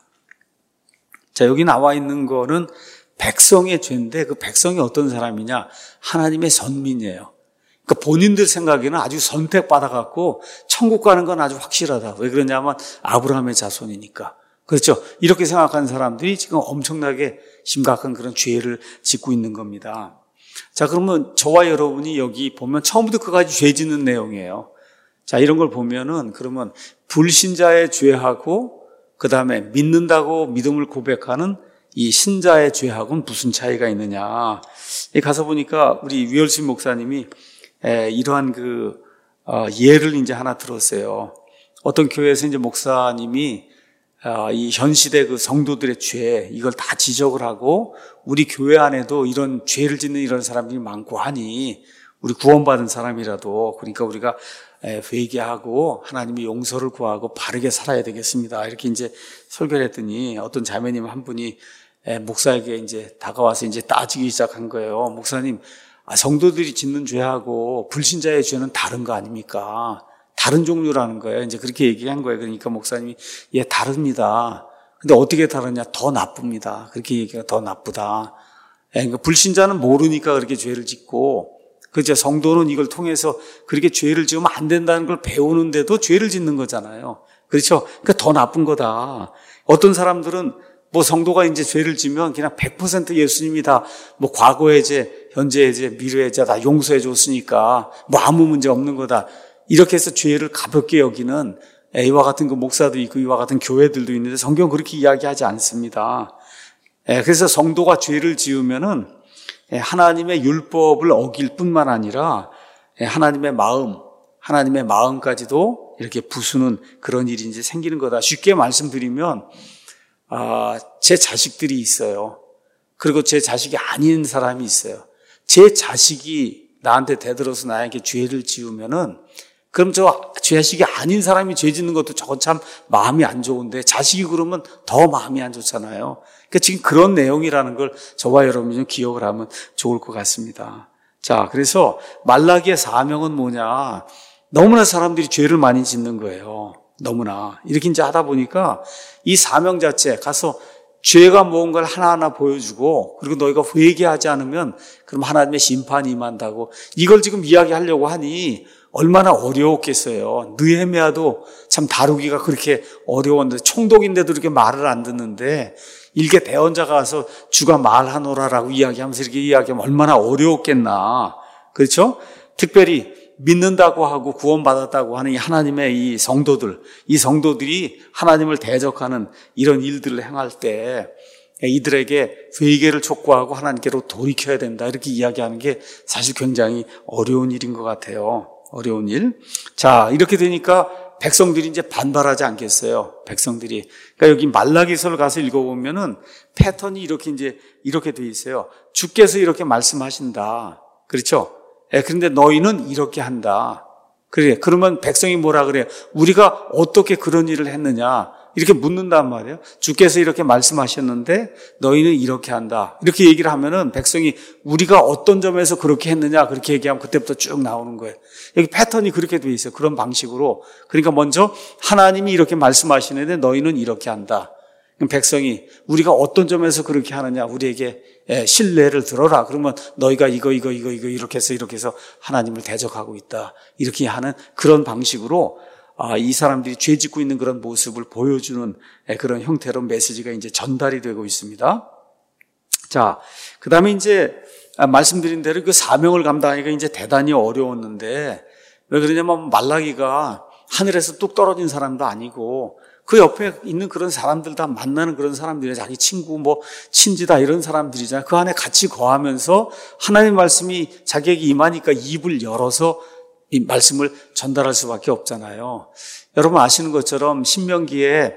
Speaker 1: 자, 여기 나와 있는 거는 백성의 죄인데, 그 백성이 어떤 사람이냐? 하나님의 선민이에요. 그러니까 본인들 생각에는 아주 선택받아갖고 천국 가는 건 아주 확실하다. 왜 그러냐면 아브라함의 자손이니까. 그렇죠? 이렇게 생각하는 사람들이 지금 엄청나게 심각한 그런 죄를 짓고 있는 겁니다. 자, 그러면 저와 여러분이 여기 보면 처음부터 끝까지 죄 짓는 내용이에요. 자, 이런 걸 보면은 그러면 불신자의 죄하고 그 다음에 믿는다고 믿음을 고백하는 이 신자의 죄하고는 무슨 차이가 있느냐. 가서 보니까 우리 위얼신 목사님이 이러한 그 예를 이제 하나 들었어요. 어떤 교회에서 이제 목사님이 이 현 시대 그 성도들의 죄, 이걸 다 지적을 하고 우리 교회 안에도 이런 죄를 짓는 이런 사람들이 많고 하니 우리 구원받은 사람이라도, 그러니까 우리가 회개하고 하나님의 용서를 구하고 바르게 살아야 되겠습니다. 이렇게 이제 설교를 했더니 어떤 자매님 한 분이 목사에게 이제 다가와서 이제 따지기 시작한 거예요. 목사님, 성도들이 짓는 죄하고 불신자의 죄는 다른 거 아닙니까? 다른 종류라는 거예요. 이제 그렇게 얘기한 거예요. 그러니까 목사님이, 예, 다릅니다. 근데 어떻게 다르냐? 더 나쁩니다. 그렇게 얘기가 더 나쁘다. 그러니까 불신자는 모르니까 그렇게 죄를 짓고, 그죠? 성도는 이걸 통해서 그렇게 죄를 지으면 안 된다는 걸 배우는데도 죄를 짓는 거잖아요. 그렇죠? 그러니까 더 나쁜 거다. 어떤 사람들은 뭐 성도가 이제 죄를 지면 그냥 100% 예수님이 다 뭐 과거의 죄, 현재의 죄, 미래의 죄 다 용서해 줬으니까 뭐 아무 문제 없는 거다. 이렇게 해서 죄를 가볍게 여기는 이와 같은 그 목사도 있고 이와 같은 교회들도 있는데 성경 그렇게 이야기하지 않습니다. 그래서 성도가 죄를 지으면은 하나님의 율법을 어길 뿐만 아니라 하나님의 마음까지도 이렇게 부수는 그런 일이 이제 생기는 거다. 쉽게 말씀드리면 제 자식들이 있어요. 그리고 제 자식이 아닌 사람이 있어요. 제 자식이 나한테 대들어서 나에게 죄를 지으면은, 그럼 저 자식이 아닌 사람이 죄 짓는 것도 저건 참 마음이 안 좋은데 자식이 그러면 더 마음이 안 좋잖아요. 그러니까 지금 그런 내용이라는 걸 저와 여러분이 좀 기억을 하면 좋을 것 같습니다. 자, 그래서 말라기의 사명은 뭐냐? 너무나 사람들이 죄를 많이 짓는 거예요. 너무나. 이렇게 이제 하다 보니까 이 사명 자체, 가서 죄가 뭔가를 하나하나 보여주고, 그리고 너희가 회개하지 않으면 그럼 하나님의 심판이 임한다고, 이걸 지금 이야기하려고 하니 얼마나 어려웠겠어요. 느헤미야도 참 다루기가 그렇게 어려웠는데, 총독인데도 이렇게 말을 안 듣는데 일개 대언자가 와서 주가 말하노라라고 이야기하면서 이렇게 이야기하면 얼마나 어려웠겠나. 그렇죠? 특별히 믿는다고 하고 구원받았다고 하는 이 하나님의 이 성도들이 하나님을 대적하는 이런 일들을 행할 때 이들에게 회개를 촉구하고 하나님께로 돌이켜야 된다, 이렇게 이야기하는 게 사실 굉장히 어려운 일인 것 같아요. 어려운 일. 자, 이렇게 되니까 백성들이 이제 반발하지 않겠어요. 백성들이. 그러니까 여기 말라기서를 가서 읽어보면은 패턴이 이렇게 돼 있어요. 주께서 이렇게 말씀하신다. 그렇죠? 그런데 너희는 이렇게 한다. 그래. 그러면 백성이 뭐라 그래요? 우리가 어떻게 그런 일을 했느냐? 이렇게 묻는단 말이에요. 주께서 이렇게 말씀하셨는데 너희는 이렇게 한다. 이렇게 얘기를 하면은 백성이 우리가 어떤 점에서 그렇게 했느냐 그렇게 얘기하면 그때부터 쭉 나오는 거예요. 여기 패턴이 그렇게 돼 있어요. 그런 방식으로. 그러니까 먼저 하나님이 이렇게 말씀하시는데 너희는 이렇게 한다. 그럼 백성이 우리가 어떤 점에서 그렇게 하느냐 우리에게 신뢰를 들어라. 그러면 너희가 이거 이렇게 해서 하나님을 대적하고 있다. 이렇게 하는 그런 방식으로 이 사람들이 죄 짓고 있는 그런 모습을 보여주는 그런 형태로 메시지가 이제 전달이 되고 있습니다. 자, 그 다음에 이제 말씀드린 대로 그 사명을 감당하기가 이제 대단히 어려웠는데 왜 그러냐면 말라기가 하늘에서 뚝 떨어진 사람도 아니고 그 옆에 있는 그런 사람들 다 만나는 그런 사람들이 자기 친구 친지다 이런 사람들이잖아요. 그 안에 같이 거하면서 하나님의 말씀이 자기에게 임하니까 입을 열어서 이 말씀을 전달할 수밖에 없잖아요. 여러분 아시는 것처럼 신명기에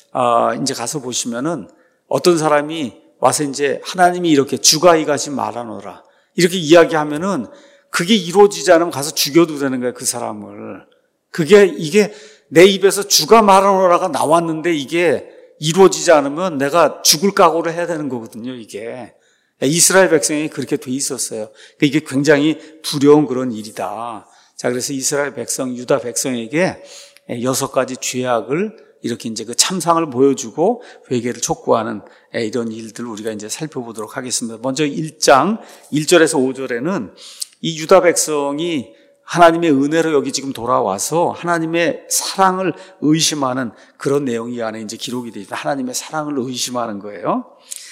Speaker 1: 이제 가서 보시면은 어떤 사람이 와서 이제 하나님이 이렇게 주가 이같이 말하노라 이렇게 이야기하면은 그게 이루어지지 않으면 가서 죽여도 되는 거예요. 그 사람을. 이게 내 입에서 주가 말하노라가 나왔는데 이게 이루어지지 않으면 내가 죽을 각오를 해야 되는 거거든요. 이게 이스라엘 백성이 그렇게 돼 있었어요. 이게 굉장히 두려운 그런 일이다. 자, 그래서 이스라엘 백성, 유다 백성에게 6가지 죄악을 이렇게 이제 그 참상을 보여주고 회개를 촉구하는 이런 일들 우리가 이제 살펴보도록 하겠습니다. 먼저 1장 1절에서 5절에는 이 유다 백성이 하나님의 은혜로 여기 지금 돌아와서 하나님의 사랑을 의심하는 그런 내용이 이 안에 이제 기록이 되어 있다. 하나님의 사랑을 의심하는 거예요.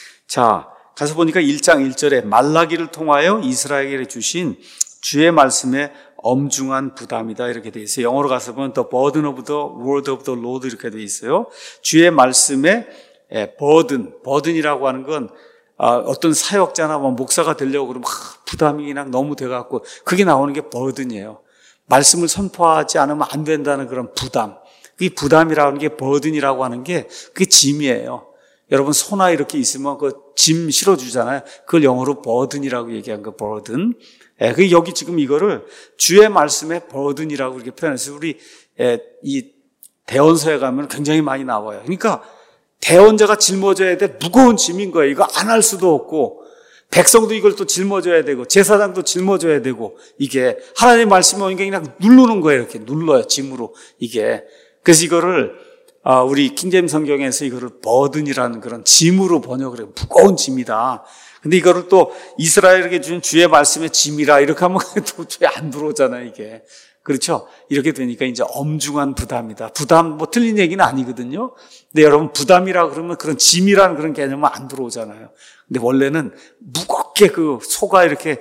Speaker 1: 자, 가서 보니까 1장 1절에 말라기를 통하여 이스라엘에게 주신 주의 말씀에 엄중한 부담이다 이렇게 되어 있어요. 영어로 가서 보면 the burden of the word of the Lord 이렇게 되어 있어요. 주의 말씀에 burden이라고 하는 건 어떤 사역자나 목사가 되려고 그러면 부담이 그냥 너무 돼갖고 그게 나오는 게 burden이에요. 말씀을 선포하지 않으면 안 된다는 그런 부담. 이 부담이라는 게 burden이라고 하는 게 그게 짐이에요. 여러분 소나 이렇게 있으면 그 짐 실어주잖아요. 그걸 영어로 burden이라고 얘기한 거 burden. 그 여기 지금 이거를 주의 말씀에 burden이라고 이렇게 표현해서 우리 이 대언서에 가면 굉장히 많이 나와요. 그러니까 대언자가 짊어져야 돼 무거운 짐인 거예요. 이거 안 할 수도 없고 백성도 이걸 또 짊어져야 되고 제사장도 짊어져야 되고 이게 하나님의 말씀이 오니까 그냥 누르는 거예요. 이렇게 눌러요. 짐으로 이게. 그래서 이거를 우리 킹제임 성경에서 이거를 버든이라는 그런 짐으로 번역을 해요. 무거운 짐이다. 근데 이거를 또 이스라엘에게 준 주의 말씀의 짐이라 이렇게 하면 도저히 안 들어오잖아요, 이게. 그렇죠? 이렇게 되니까 이제 엄중한 부담이다. 부담, 틀린 얘기는 아니거든요. 근데 여러분, 부담이라 그러면 그런 짐이라는 그런 개념은 안 들어오잖아요. 근데 원래는 무겁게 그 소가 이렇게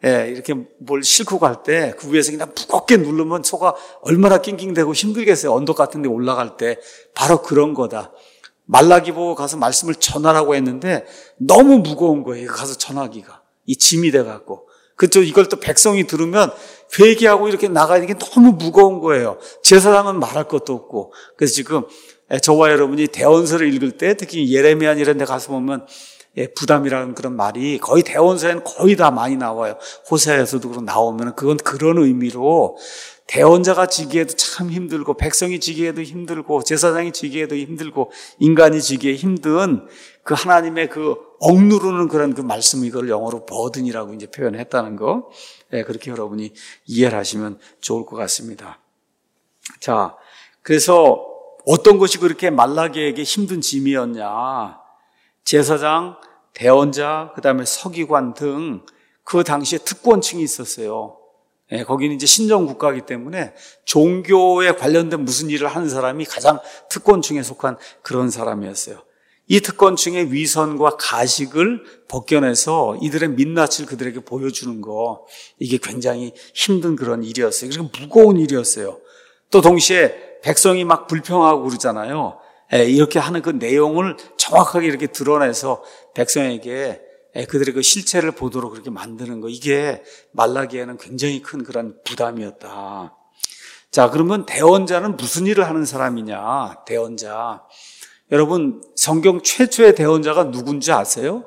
Speaker 1: 뭘 싣고 갈 때 그 위에서 그냥 무겁게 누르면 소가 얼마나 낑낑대고 힘들겠어요. 언덕 같은 데 올라갈 때. 바로 그런 거다. 말라기 보고 가서 말씀을 전하라고 했는데 너무 무거운 거예요. 가서 전하기가. 이 짐이 돼갖고. 그렇죠. 이걸 또 백성이 들으면 회개하고 이렇게 나가야 되는 게 너무 무거운 거예요. 제사장은 말할 것도 없고. 그래서 지금 저와 여러분이 대언서를 읽을 때 특히 예레미야 이런 데 가서 보면 부담이라는 그런 말이 거의 대언서에는 거의 다 많이 나와요. 호세아에서도 그런 나오면 그건 그런 의미로 대언자가 지기에도 참 힘들고 백성이 지기에도 힘들고 제사장이 지기에도 힘들고 인간이 지기에 힘든 그 하나님의 그 억누르는 그런 그 말씀 이걸 영어로 버든이라고 이제 표현했다는 거 그렇게 여러분이 이해를 하시면 좋을 것 같습니다. 자, 그래서 어떤 것이 그렇게 말라기에게 힘든 짐이었냐? 제사장, 대언자, 그다음에 서기관 등 그 당시에 특권층이 있었어요. 거기는 이제 신정국가이기 때문에 종교에 관련된 무슨 일을 하는 사람이 가장 특권층에 속한 그런 사람이었어요. 이 특권층의 위선과 가식을 벗겨내서 이들의 민낯을 그들에게 보여주는 거, 이게 굉장히 힘든 그런 일이었어요. 그리고 무거운 일이었어요. 또 동시에 백성이 막 불평하고 그러잖아요. 이렇게 하는 그 내용을 정확하게 이렇게 드러내서 백성에게 그들의 그 실체를 보도록 그렇게 만드는 거, 이게 말라기에는 굉장히 큰 그런 부담이었다. 자, 그러면 대언자는 무슨 일을 하는 사람이냐? 대언자. 여러분, 성경 최초의 대언자가 누군지 아세요?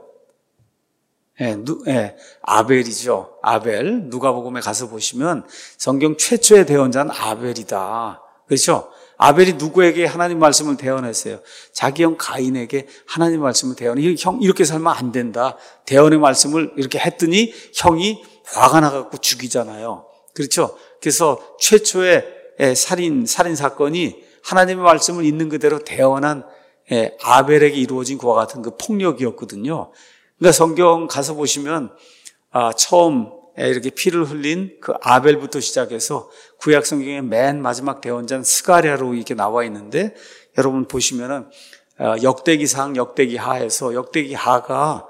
Speaker 1: 아벨이죠. 아벨. 누가복음에 가서 보시면 성경 최초의 대언자는 아벨이다. 그렇죠? 아벨이 누구에게 하나님 말씀을 대언했어요? 자기 형 가인에게 하나님 말씀을 대언해. 형 이렇게 살면 안 된다. 대언의 말씀을 이렇게 했더니 형이 화가 나갖고 죽이잖아요. 그렇죠? 그래서 최초의 살인 사건이 하나님의 말씀을 있는 그대로 대언한 아벨에게 이루어진 그와 같은 그 폭력이었거든요. 그러니까 성경 가서 보시면 처음 이렇게 피를 흘린 그 아벨부터 시작해서 구약 성경의 맨 마지막 대언자는 스가랴로 이렇게 나와 있는데, 여러분 보시면은 역대기상, 역대기하에서 역대기하가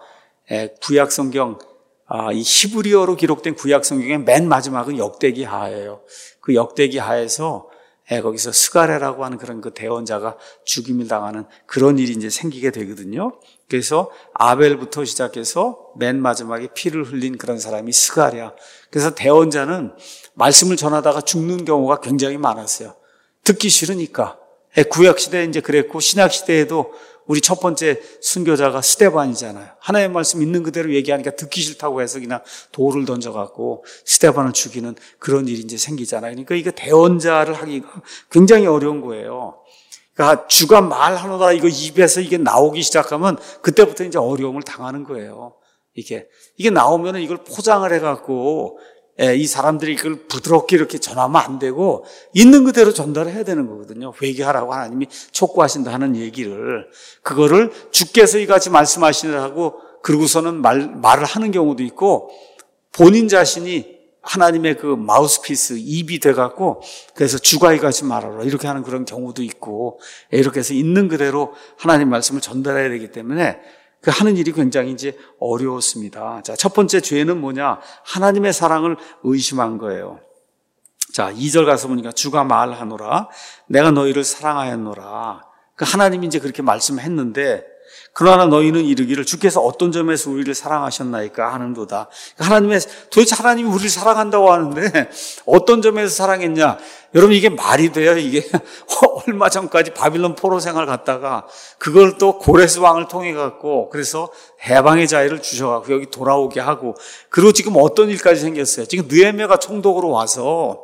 Speaker 1: 구약 성경 이 히브리어로 기록된 구약 성경의 맨 마지막은 역대기하예요. 그 역대기하에서 거기서 스가랴라고 하는 그런 그 대언자가 죽임을 당하는 그런 일이 이제 생기게 되거든요. 그래서 아벨부터 시작해서 맨 마지막에 피를 흘린 그런 사람이 스가랴. 그래서 대언자는 말씀을 전하다가 죽는 경우가 굉장히 많았어요. 듣기 싫으니까. 구약 시대에 이제 그랬고, 신약 시대에도 우리 첫 번째 순교자가 스데반이잖아요. 하나님의 말씀 있는 그대로 얘기하니까 듣기 싫다고 해서 그냥 돌을 던져갖고 스데반을 죽이는 그런 일이 이제 생기잖아요. 그러니까 이거 대언자를 하기가 굉장히 어려운 거예요. 그러니까 주가 말하노라 이거 입에서 이게 나오기 시작하면 그때부터 이제 어려움을 당하는 거예요. 이게 나오면 이걸 포장을 해갖고 이 사람들이 이걸 부드럽게 이렇게 전하면 안 되고 있는 그대로 전달을 해야 되는 거거든요. 회개하라고 하나님이 촉구하신다 하는 얘기를, 그거를 주께서 이같이 말씀하시느라고 그러고서는 말을 하는 경우도 있고, 본인 자신이 하나님의 그 마우스피스, 입이 돼갖고 그래서 주가 이같이 말하라 이렇게 하는 그런 경우도 있고, 이렇게 해서 있는 그대로 하나님 말씀을 전달해야 되기 때문에 그 하는 일이 굉장히 이제 어려웠습니다. 자, 첫 번째 죄는 뭐냐? 하나님의 사랑을 의심한 거예요. 자, 2절 가서 보니까 주가 말하노라 내가 너희를 사랑하였노라. 그 하나님이 이제 그렇게 말씀했는데, 그러나 너희는 이르기를 주께서 어떤 점에서 우리를 사랑하셨나이까 하는도다. 도대체 하나님이 우리를 사랑한다고 하는데 어떤 점에서 사랑했냐? 여러분 이게 말이 돼요? 이게 얼마 전까지 바빌론 포로 생활 갔다가 그걸 또 고레스 왕을 통해 갖고 그래서 해방의 자유를 주셔갖고 여기 돌아오게 하고, 그리고 지금 어떤 일까지 생겼어요? 지금 느헤미야가 총독으로 와서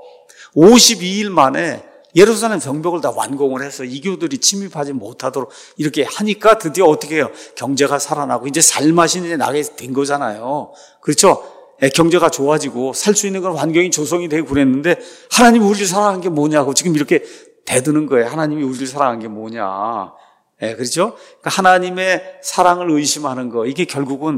Speaker 1: 52일 만에 예루살렘 성벽을 다 완공을 해서 이교들이 침입하지 못하도록 이렇게 하니까 드디어 어떻게 해요? 경제가 살아나고 이제 살맛이 이제 나게 된 거잖아요. 그렇죠? 경제가 좋아지고 살 수 있는 그런 환경이 조성이 되고 그랬는데 하나님이 우리를 사랑한 게 뭐냐고 지금 이렇게 대드는 거예요. 하나님이 우리를 사랑한 게 뭐냐. 그렇죠? 그러니까 하나님의 사랑을 의심하는 거, 이게 결국은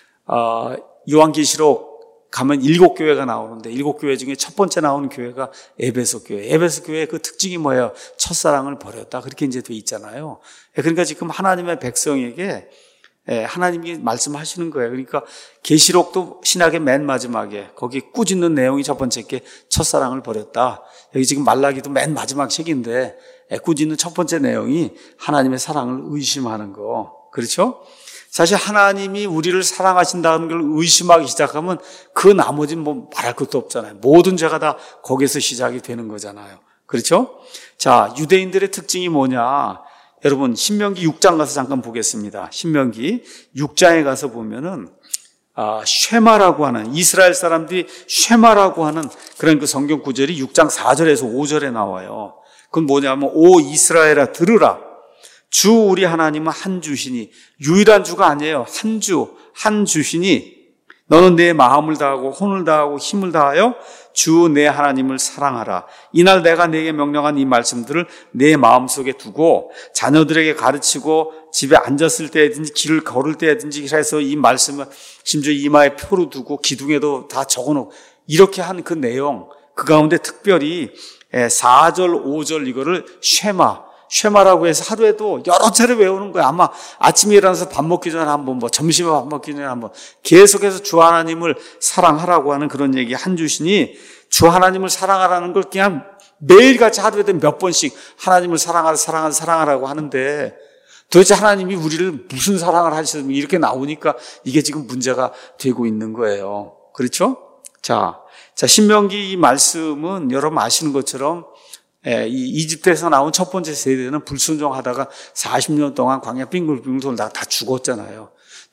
Speaker 1: 요한계시록 가면 7교회가 나오는데 7교회 중에 첫 번째 나오는 교회가 에베소 교회. 에베소 교회의 그 특징이 뭐예요? 첫사랑을 버렸다. 그렇게 이제 돼 있잖아요. 그러니까 지금 하나님의 백성에게 하나님이 말씀하시는 거예요. 그러니까 계시록도 신약의 맨 마지막에 거기 꾸짖는 내용이 첫 번째 게 첫사랑을 버렸다. 여기 지금 말라기도 맨 마지막 책인데 꾸짖는 첫 번째 내용이 하나님의 사랑을 의심하는 거. 그렇죠? 사실 하나님이 우리를 사랑하신다는 걸 의심하기 시작하면 그 나머지는 뭐 말할 것도 없잖아요. 모든 죄가 다 거기서 시작이 되는 거잖아요. 그렇죠? 자, 유대인들의 특징이 뭐냐? 여러분 신명기 6장 가서 잠깐 보겠습니다. 신명기 6장에 가서 보면은 쉐마라고 하는, 이스라엘 사람들이 쉐마라고 하는 그런 그 성경 구절이 6장 4절에서 5절에 나와요. 그건 뭐냐면 오 이스라엘아 들으라. 주 우리 하나님은 한 주시니, 유일한 주가 아니에요. 한 주시니 너는 내 마음을 다하고 혼을 다하고 힘을 다하여 주 내 하나님을 사랑하라. 이날 내가 네게 명령한 이 말씀들을 내 마음속에 두고 자녀들에게 가르치고 집에 앉았을 때든지 길을 걸을 때든지 해서 이 말씀을 심지어 이마에 표로 두고 기둥에도 다 적어놓고 이렇게 한 그 내용, 그 가운데 특별히 4절 5절 이거를 쉐마라고 해서 하루에도 여러 차례 외우는 거야. 아마 아침에 일어나서 밥 먹기 전에 한번, 점심에 밥 먹기 전에 한번 계속해서 주 하나님을 사랑하라고 하는 그런 얘기 한 주시니, 주 하나님을 사랑하라는 걸 그냥 매일같이 하루에도 몇 번씩 하나님을 사랑하라고 하는데, 도대체 하나님이 우리를 무슨 사랑을 하시면 이렇게 나오니까 이게 지금 문제가 되고 있는 거예요. 그렇죠? 자, 신명기 이 말씀은 여러분 아시는 것처럼 이 이집트에서 나온 첫 번째 세대는 불순종하다가 40년 동안 광야 빙글빙글 돌다가 다 죽었잖아요.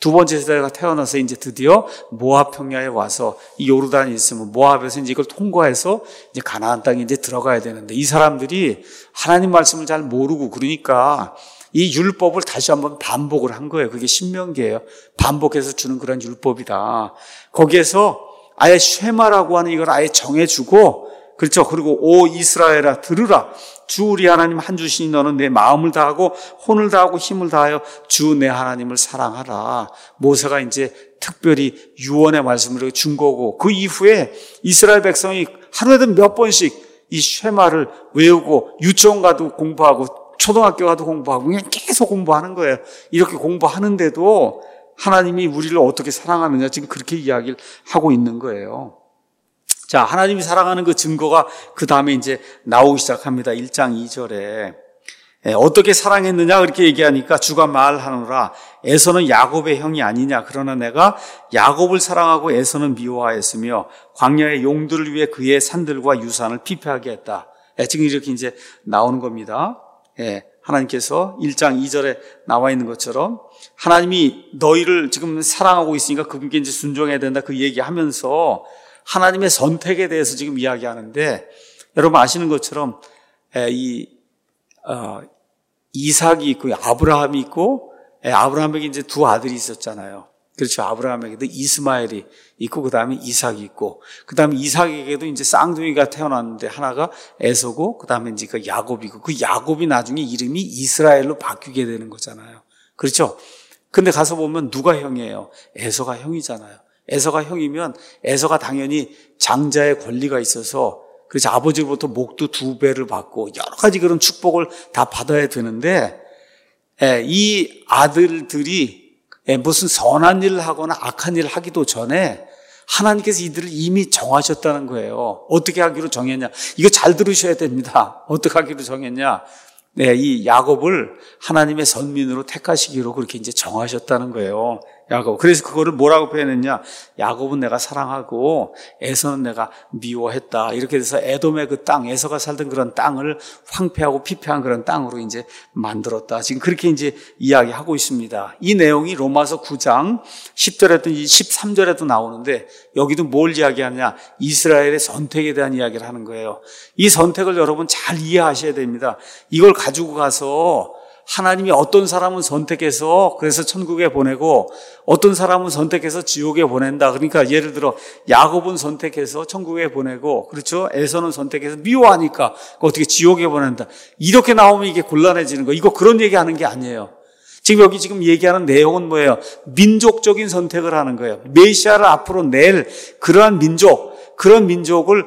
Speaker 1: 두 번째 세대가 태어나서 이제 드디어 모압 평야에 와서 이 요르단이 있으면 모압에서 이제 이걸 통과해서 이제 가나안 땅에 이제 들어가야 되는데 이 사람들이 하나님 말씀을 잘 모르고 그러니까 이 율법을 다시 한번 반복을 한 거예요. 그게 신명기예요. 반복해서 주는 그런 율법이다. 거기에서 아예 쉐마라고 하는 이걸 아예 정해주고, 그렇죠. 그리고 오 이스라엘아 들으라. 주 우리 하나님 한 주시니 너는 내 마음을 다하고 혼을 다하고 힘을 다하여 주 내 하나님을 사랑하라. 모세가 이제 특별히 유언의 말씀을 준 거고, 그 이후에 이스라엘 백성이 하루에도 몇 번씩 이 쉐마를 외우고 유치원 가도 공부하고 초등학교 가도 공부하고 그냥 계속 공부하는 거예요. 이렇게 공부하는데도 하나님이 우리를 어떻게 사랑하느냐 지금 그렇게 이야기를 하고 있는 거예요. 자, 하나님이 사랑하는 그 증거가 그 다음에 이제 나오기 시작합니다. 1장 2절에 어떻게 사랑했느냐 그렇게 얘기하니까 주가 말하노라. 에서는 야곱의 형이 아니냐. 그러나 내가 야곱을 사랑하고 에서는 미워하였으며 광야의 용들을 위해 그의 산들과 유산을 피폐하게 했다. 지금 이렇게 이제 나오는 겁니다. 하나님께서 1장 2절에 나와 있는 것처럼 하나님이 너희를 지금 사랑하고 있으니까 그분께 이제 순종해야 된다 그 얘기하면서 하나님의 선택에 대해서 지금 이야기하는데, 여러분 아시는 것처럼 이삭이 있고 아브라함이 있고, 아브라함에게 이제 두 아들이 있었잖아요. 그렇죠. 아브라함에게도 이스마엘이 있고, 그 다음에 이삭이 있고, 그 다음에 이삭에게도 이제 쌍둥이가 태어났는데 하나가 에서고, 그 다음에 이제 그 야곱이고, 그 야곱이 나중에 이름이 이스라엘로 바뀌게 되는 거잖아요. 그렇죠. 근데 가서 보면 누가 형이에요? 에서가 형이잖아요. 에서가 형이면 에서가 당연히 장자의 권리가 있어서, 그래서 아버지로부터 목도 2배를 받고 여러 가지 그런 축복을 다 받아야 되는데, 이 아들들이 무슨 선한 일을 하거나 악한 일을 하기도 전에 하나님께서 이들을 이미 정하셨다는 거예요. 어떻게 하기로 정했냐? 이거 잘 들으셔야 됩니다. 어떻게 하기로 정했냐? 이 야곱을 하나님의 선민으로 택하시기로 그렇게 이제 정하셨다는 거예요. 야곱. 그래서 그거를 뭐라고 표현했냐? 야곱은 내가 사랑하고 에서는 내가 미워했다. 이렇게 돼서 에돔의 그 땅, 에서가 살던 그런 땅을 황폐하고 피폐한 그런 땅으로 이제 만들었다. 지금 그렇게 이제 이야기하고 있습니다. 이 내용이 로마서 9장 10절에도 13절에도 나오는데 여기도 뭘 이야기하냐? 이스라엘의 선택에 대한 이야기를 하는 거예요. 이 선택을 여러분 잘 이해하셔야 됩니다. 이걸 가지고 가서 하나님이 어떤 사람은 선택해서 그래서 천국에 보내고 어떤 사람은 선택해서 지옥에 보낸다. 그러니까 예를 들어 야곱은 선택해서 천국에 보내고, 그렇죠? 에서는 선택해서 미워하니까 어떻게 지옥에 보낸다. 이렇게 나오면 이게 곤란해지는 거. 이거 그런 얘기하는 게 아니에요. 지금 여기 지금 얘기하는 내용은 뭐예요? 민족적인 선택을 하는 거예요. 메시아를 앞으로 낼 그러한 민족, 그런 민족을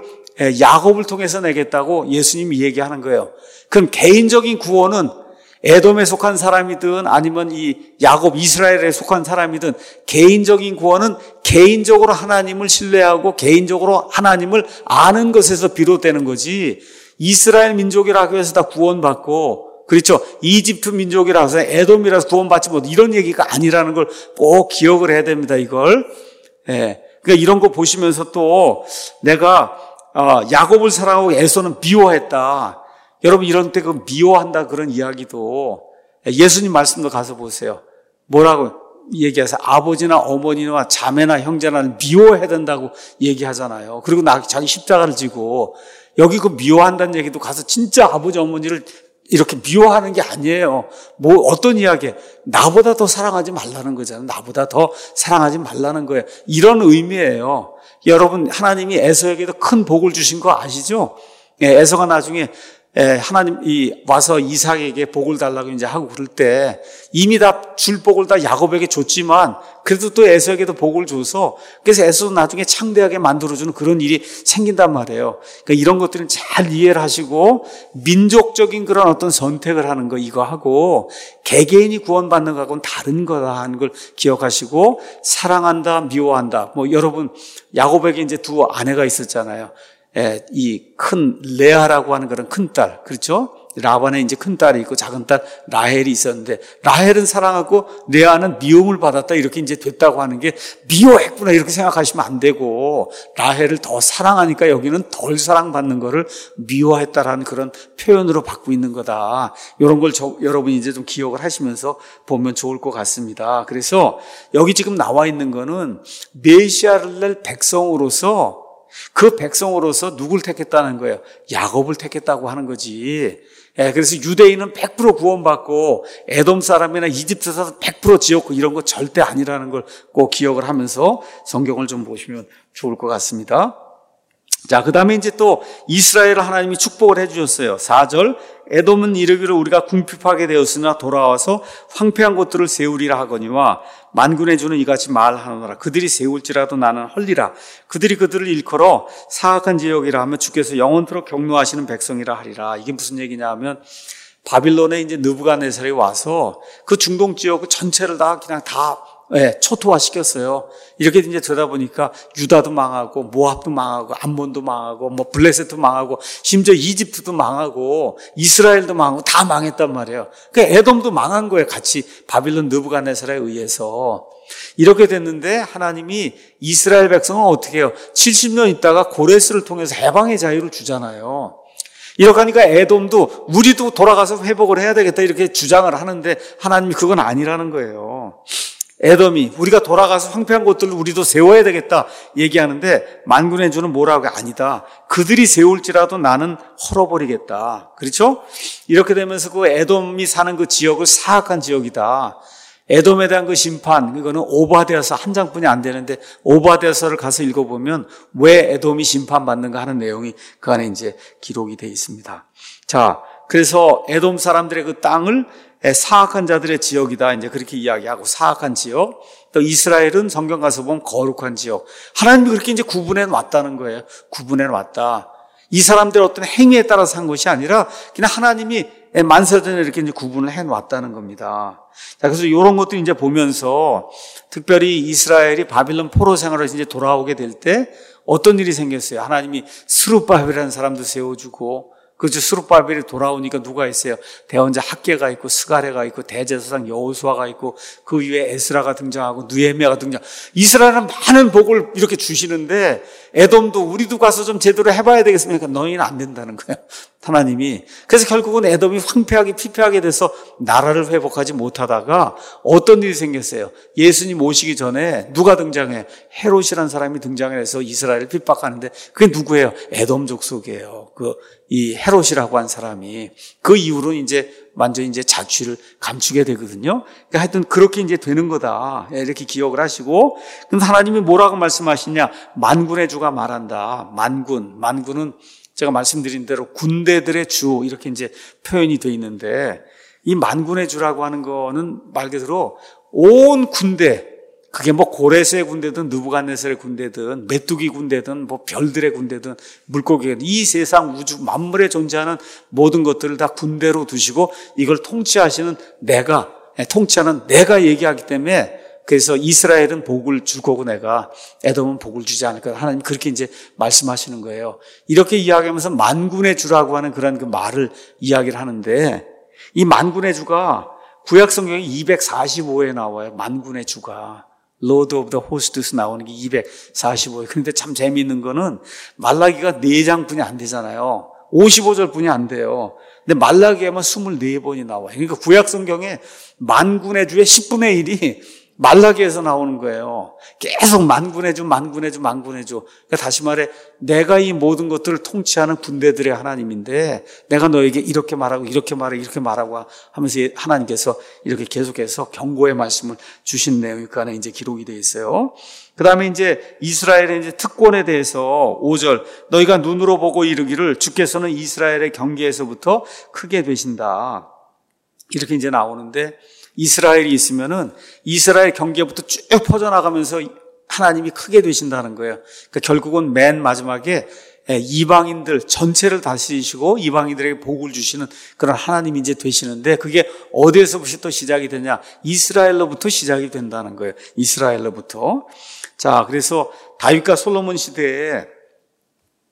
Speaker 1: 야곱을 통해서 내겠다고 예수님이 얘기하는 거예요. 그럼 개인적인 구원은 에돔에 속한 사람이든 아니면 이 야곱 이스라엘에 속한 사람이든 개인적인 구원은 개인적으로 하나님을 신뢰하고 개인적으로 하나님을 아는 것에서 비롯되는 거지, 이스라엘 민족이라고 해서 다 구원받고, 그렇죠, 이집트 민족이라고 해서 에돔이라서 구원받지 못, 이런 얘기가 아니라는 걸 꼭 기억을 해야 됩니다. 이걸. 그러니까 이런 거 보시면서 또 내가 야곱을 사랑하고 에서는 미워했다. 여러분 이런 때 그 미워한다 그런 이야기도 예수님 말씀도 가서 보세요. 뭐라고 얘기해서 아버지나 어머니나 자매나 형제나 미워해야 된다고 얘기하잖아요. 그리고 자기 십자가를 지고 여기 그 미워한다는 얘기도 가서 진짜 아버지 어머니를 이렇게 미워하는 게 아니에요. 뭐 어떤 이야기에 나보다 더 사랑하지 말라는 거잖아요. 나보다 더 사랑하지 말라는 거예요. 이런 의미예요. 여러분 하나님이 에서에게도 큰 복을 주신 거 아시죠? 에서가 나중에 하나님이 와서 이삭에게 복을 달라고 이제 하고 그럴 때 이미 다 줄 복을 다 야곱에게 줬지만 그래도 또 에서에게도 복을 줘서 그래서 에서도 나중에 창대하게 만들어주는 그런 일이 생긴단 말이에요. 그러니까 이런 것들은 잘 이해를 하시고 민족적인 그런 어떤 선택을 하는 거 이거 하고 개개인이 구원받는 거하고는 다른 거다 하는 걸 기억하시고 사랑한다 미워한다. 뭐 여러분 야곱에게 이제 두 아내가 있었잖아요. 이 큰 레아라고 하는 그런 큰 딸, 그렇죠? 라반에 이제 큰 딸이 있고 작은 딸 라헬이 있었는데, 라헬은 사랑하고 레아는 미움을 받았다, 이렇게 이제 됐다고 하는 게 미워했구나 이렇게 생각하시면 안 되고, 라헬을 더 사랑하니까 여기는 덜 사랑받는 거를 미워했다라는 그런 표현으로 받고 있는 거다. 이런 걸 여러분이 이제 좀 기억을 하시면서 보면 좋을 것 같습니다. 그래서 여기 지금 나와 있는 거는 메시아를 낼 백성으로서, 그 백성으로서 누굴 택했다는 거예요? 야곱을 택했다고 하는 거지. 그래서 유대인은 100% 구원받고 에돔 사람이나 이집트 사람 100% 지었고 이런 거 절대 아니라는 걸 꼭 기억을 하면서 성경을 좀 보시면 좋을 것 같습니다. 자, 그 다음에 이제 또 이스라엘을 하나님이 축복을 해주셨어요. 4절, 에돔은 이르기를 우리가 궁핍하게 되었으나 돌아와서 황폐한 곳들을 세우리라 하거니와 만군의 주는 이같이 말하노라. 그들이 세울지라도 나는 헐리라. 그들이 그들을 일컬어 사악한 지역이라 하면 주께서 영원토록 경노하시는 백성이라 하리라. 이게 무슨 얘기냐 하면, 바빌론에 이제 느부갓네살이 와서 그 중동 지역 전체를 다 그냥 다 초토화시켰어요. 이렇게 이제 되다 보니까 유다도 망하고 모압도 망하고 암몬도 망하고 뭐 블레셋도 망하고 심지어 이집트도 망하고 이스라엘도 망하고 다 망했단 말이에요. 그러니까 에돔도 망한 거예요. 같이 바빌론 느부갓네살에 의해서. 이렇게 됐는데 하나님이 이스라엘 백성은 어떻게 해요? 70년 있다가 고레스를 통해서 해방의 자유를 주잖아요. 이렇게 하니까 에돔도 우리도 돌아가서 회복을 해야 되겠다 이렇게 주장을 하는데, 하나님이 그건 아니라는 거예요. 에돔이 우리가 돌아가서 황폐한 곳들을 우리도 세워야 되겠다 얘기하는데, 만군의 주는 뭐라고? 아니다. 그들이 세울지라도 나는 헐어버리겠다. 그렇죠? 이렇게 되면서 그 에돔이 사는 그 지역을 사악한 지역이다. 에돔에 대한 그 심판, 그거는 오바댜서 한 장뿐이 안 되는데 오바댜서를 가서 읽어보면 왜 에돔이 심판받는가 하는 내용이 그 안에 이제 기록이 되어 있습니다. 자, 그래서 에돔 사람들의 그 땅을 사악한 자들의 지역이다, 이제 그렇게 이야기하고, 사악한 지역. 또 이스라엘은 성경 가서 보면 거룩한 지역. 하나님이 그렇게 이제 구분해 놨다는 거예요. 구분해 놨다. 이 사람들의 어떤 행위에 따라서 한 것이 아니라 그냥 하나님이 만세전에 이렇게 이제 구분을 해 놨다는 겁니다. 자, 그래서 이런 것도 이제 보면서, 특별히 이스라엘이 바빌론 포로 생활을 이제 돌아오게 될 때 어떤 일이 생겼어요? 하나님이 스룹바벨이라는 사람도 세워주고, 그렇죠. 스룹바벨이 돌아오니까 누가 있어요? 대언자 학개가 있고 스가랴가 있고 대제사장 여호수아가 있고 그 위에 에스라가 등장하고 느헤미야가 등장. 이스라엘은 많은 복을 이렇게 주시는데, 에돔도 우리도 가서 좀 제대로 해봐야 되겠습니까? 너희는 안 된다는 거예요, 하나님이. 그래서 결국은 에돔이 황폐하게 피폐하게 돼서 나라를 회복하지 못하다가 어떤 일이 생겼어요? 예수님 오시기 전에 누가 등장해? 헤롯이라는 사람이 등장을 해서 이스라엘을 핍박하는데, 그게 누구예요? 에돔 족속이에요. 이 헤롯이라고 한 사람이. 그 이후로는 이제 완전히 이제 자취를 감추게 되거든요. 그러니까 하여튼 그렇게 이제 되는 거다, 이렇게 기억을 하시고. 근데 하나님이 뭐라고 말씀하시냐? 만군의 주가 말한다. 만군은 제가 말씀드린 대로 군대들의 주, 이렇게 이제 표현이 되어 있는데, 이 만군의 주라고 하는 거는 말 그대로 온 군대, 그게 뭐 고레스의 군대든 느부갓네살의 군대든 메뚜기 군대든 뭐 별들의 군대든 물고기든, 이 세상 우주 만물에 존재하는 모든 것들을 다 군대로 두시고 이걸 통치하시는 통치하는 내가 얘기하기 때문에, 그래서 이스라엘은 복을 줄 거고 내가 에돔은 복을 주지 않을 거다. 하나님 그렇게 이제 말씀하시는 거예요. 이렇게 이야기하면서 만군의 주라고 하는 그런 그 말을 이야기를 하는데, 이 만군의 주가 구약 성경에 245에 나와요. 만군의 주가 Lord of the Hostes 나오는 게 245에. 그런데 참 재미있는 거는 말라기가 4장뿐이 안 되잖아요. 55절뿐이 안 돼요. 근데 말라기에만 24번이 나와요. 그러니까 구약 성경에 만군의 주의 10분의 1이 말라기에서 나오는 거예요. 계속 만군의 주. 그러니까 다시 말해, 내가 이 모든 것들을 통치하는 군대들의 하나님인데, 내가 너에게 이렇게 말하고 이렇게 말하고 하면서 하나님께서 이렇게 계속해서 경고의 말씀을 주신 내용이 그 안에 이제 기록이 되어 있어요. 그 다음에 이제 이스라엘의 이제 특권에 대해서 5절, 너희가 눈으로 보고 이르기를 주께서는 이스라엘의 경계에서부터 크게 되신다, 이렇게 이제 나오는데, 이스라엘이 있으면은 이스라엘 경계부터 쭉 퍼져나가면서 하나님이 크게 되신다는 거예요. 그러니까 결국은 맨 마지막에 이방인들 전체를 다스리시고 이방인들에게 복을 주시는 그런 하나님이 이제 되시는데, 그게 어디에서부터 시작이 되냐? 이스라엘로부터 시작이 된다는 거예요. 이스라엘로부터. 자, 그래서 다윗과 솔로몬 시대에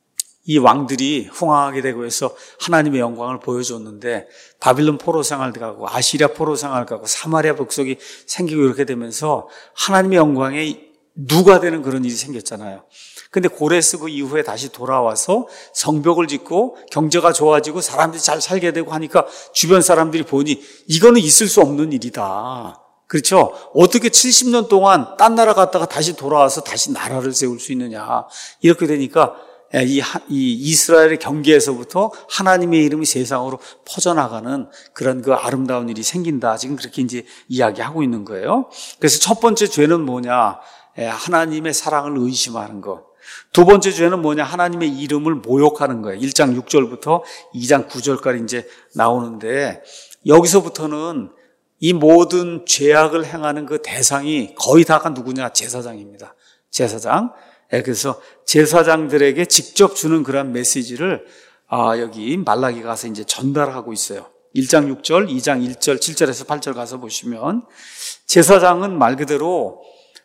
Speaker 1: 이 왕들이 흥왕하게 되고 해서 하나님의 영광을 보여줬는데 바빌론 포로 생활 가고 아시리아 포로 생활 가고 사마리아 백성이 생기고 이렇게 되면서 하나님의 영광에 누가 되는 그런 일이 생겼잖아요. 근데 고레스 그 이후에 다시 돌아와서 성벽을 짓고 경제가 좋아지고 사람들이 잘 살게 되고 하니까 주변 사람들이 보니 이거는 있을 수 없는 일이다. 그렇죠? 어떻게 70년 동안 딴 나라 갔다가 다시 돌아와서 다시 나라를 세울 수 있느냐. 이렇게 되니까 이 이스라엘의 경계에서부터 하나님의 이름이 세상으로 퍼져나가는 그런 그 아름다운 일이 생긴다. 지금 그렇게 이제 이야기하고 있는 거예요. 그래서 첫 번째 죄는 뭐냐? 하나님의 사랑을 의심하는 것. 두 번째 죄는 뭐냐? 하나님의 이름을 모욕하는 거예요. 1장 6절부터 2장 9절까지 이제 나오는데 여기서부터는 이 모든 죄악을 행하는 그 대상이 거의 다가 누구냐? 제사장입니다. 제사장. 그래서 제사장들에게 직접 주는 그런 메시지를 여기 말라기가 가서 이제 전달하고 있어요. 1장 6절, 2장 1절, 7절에서 8절 가서 보시면 제사장은 말 그대로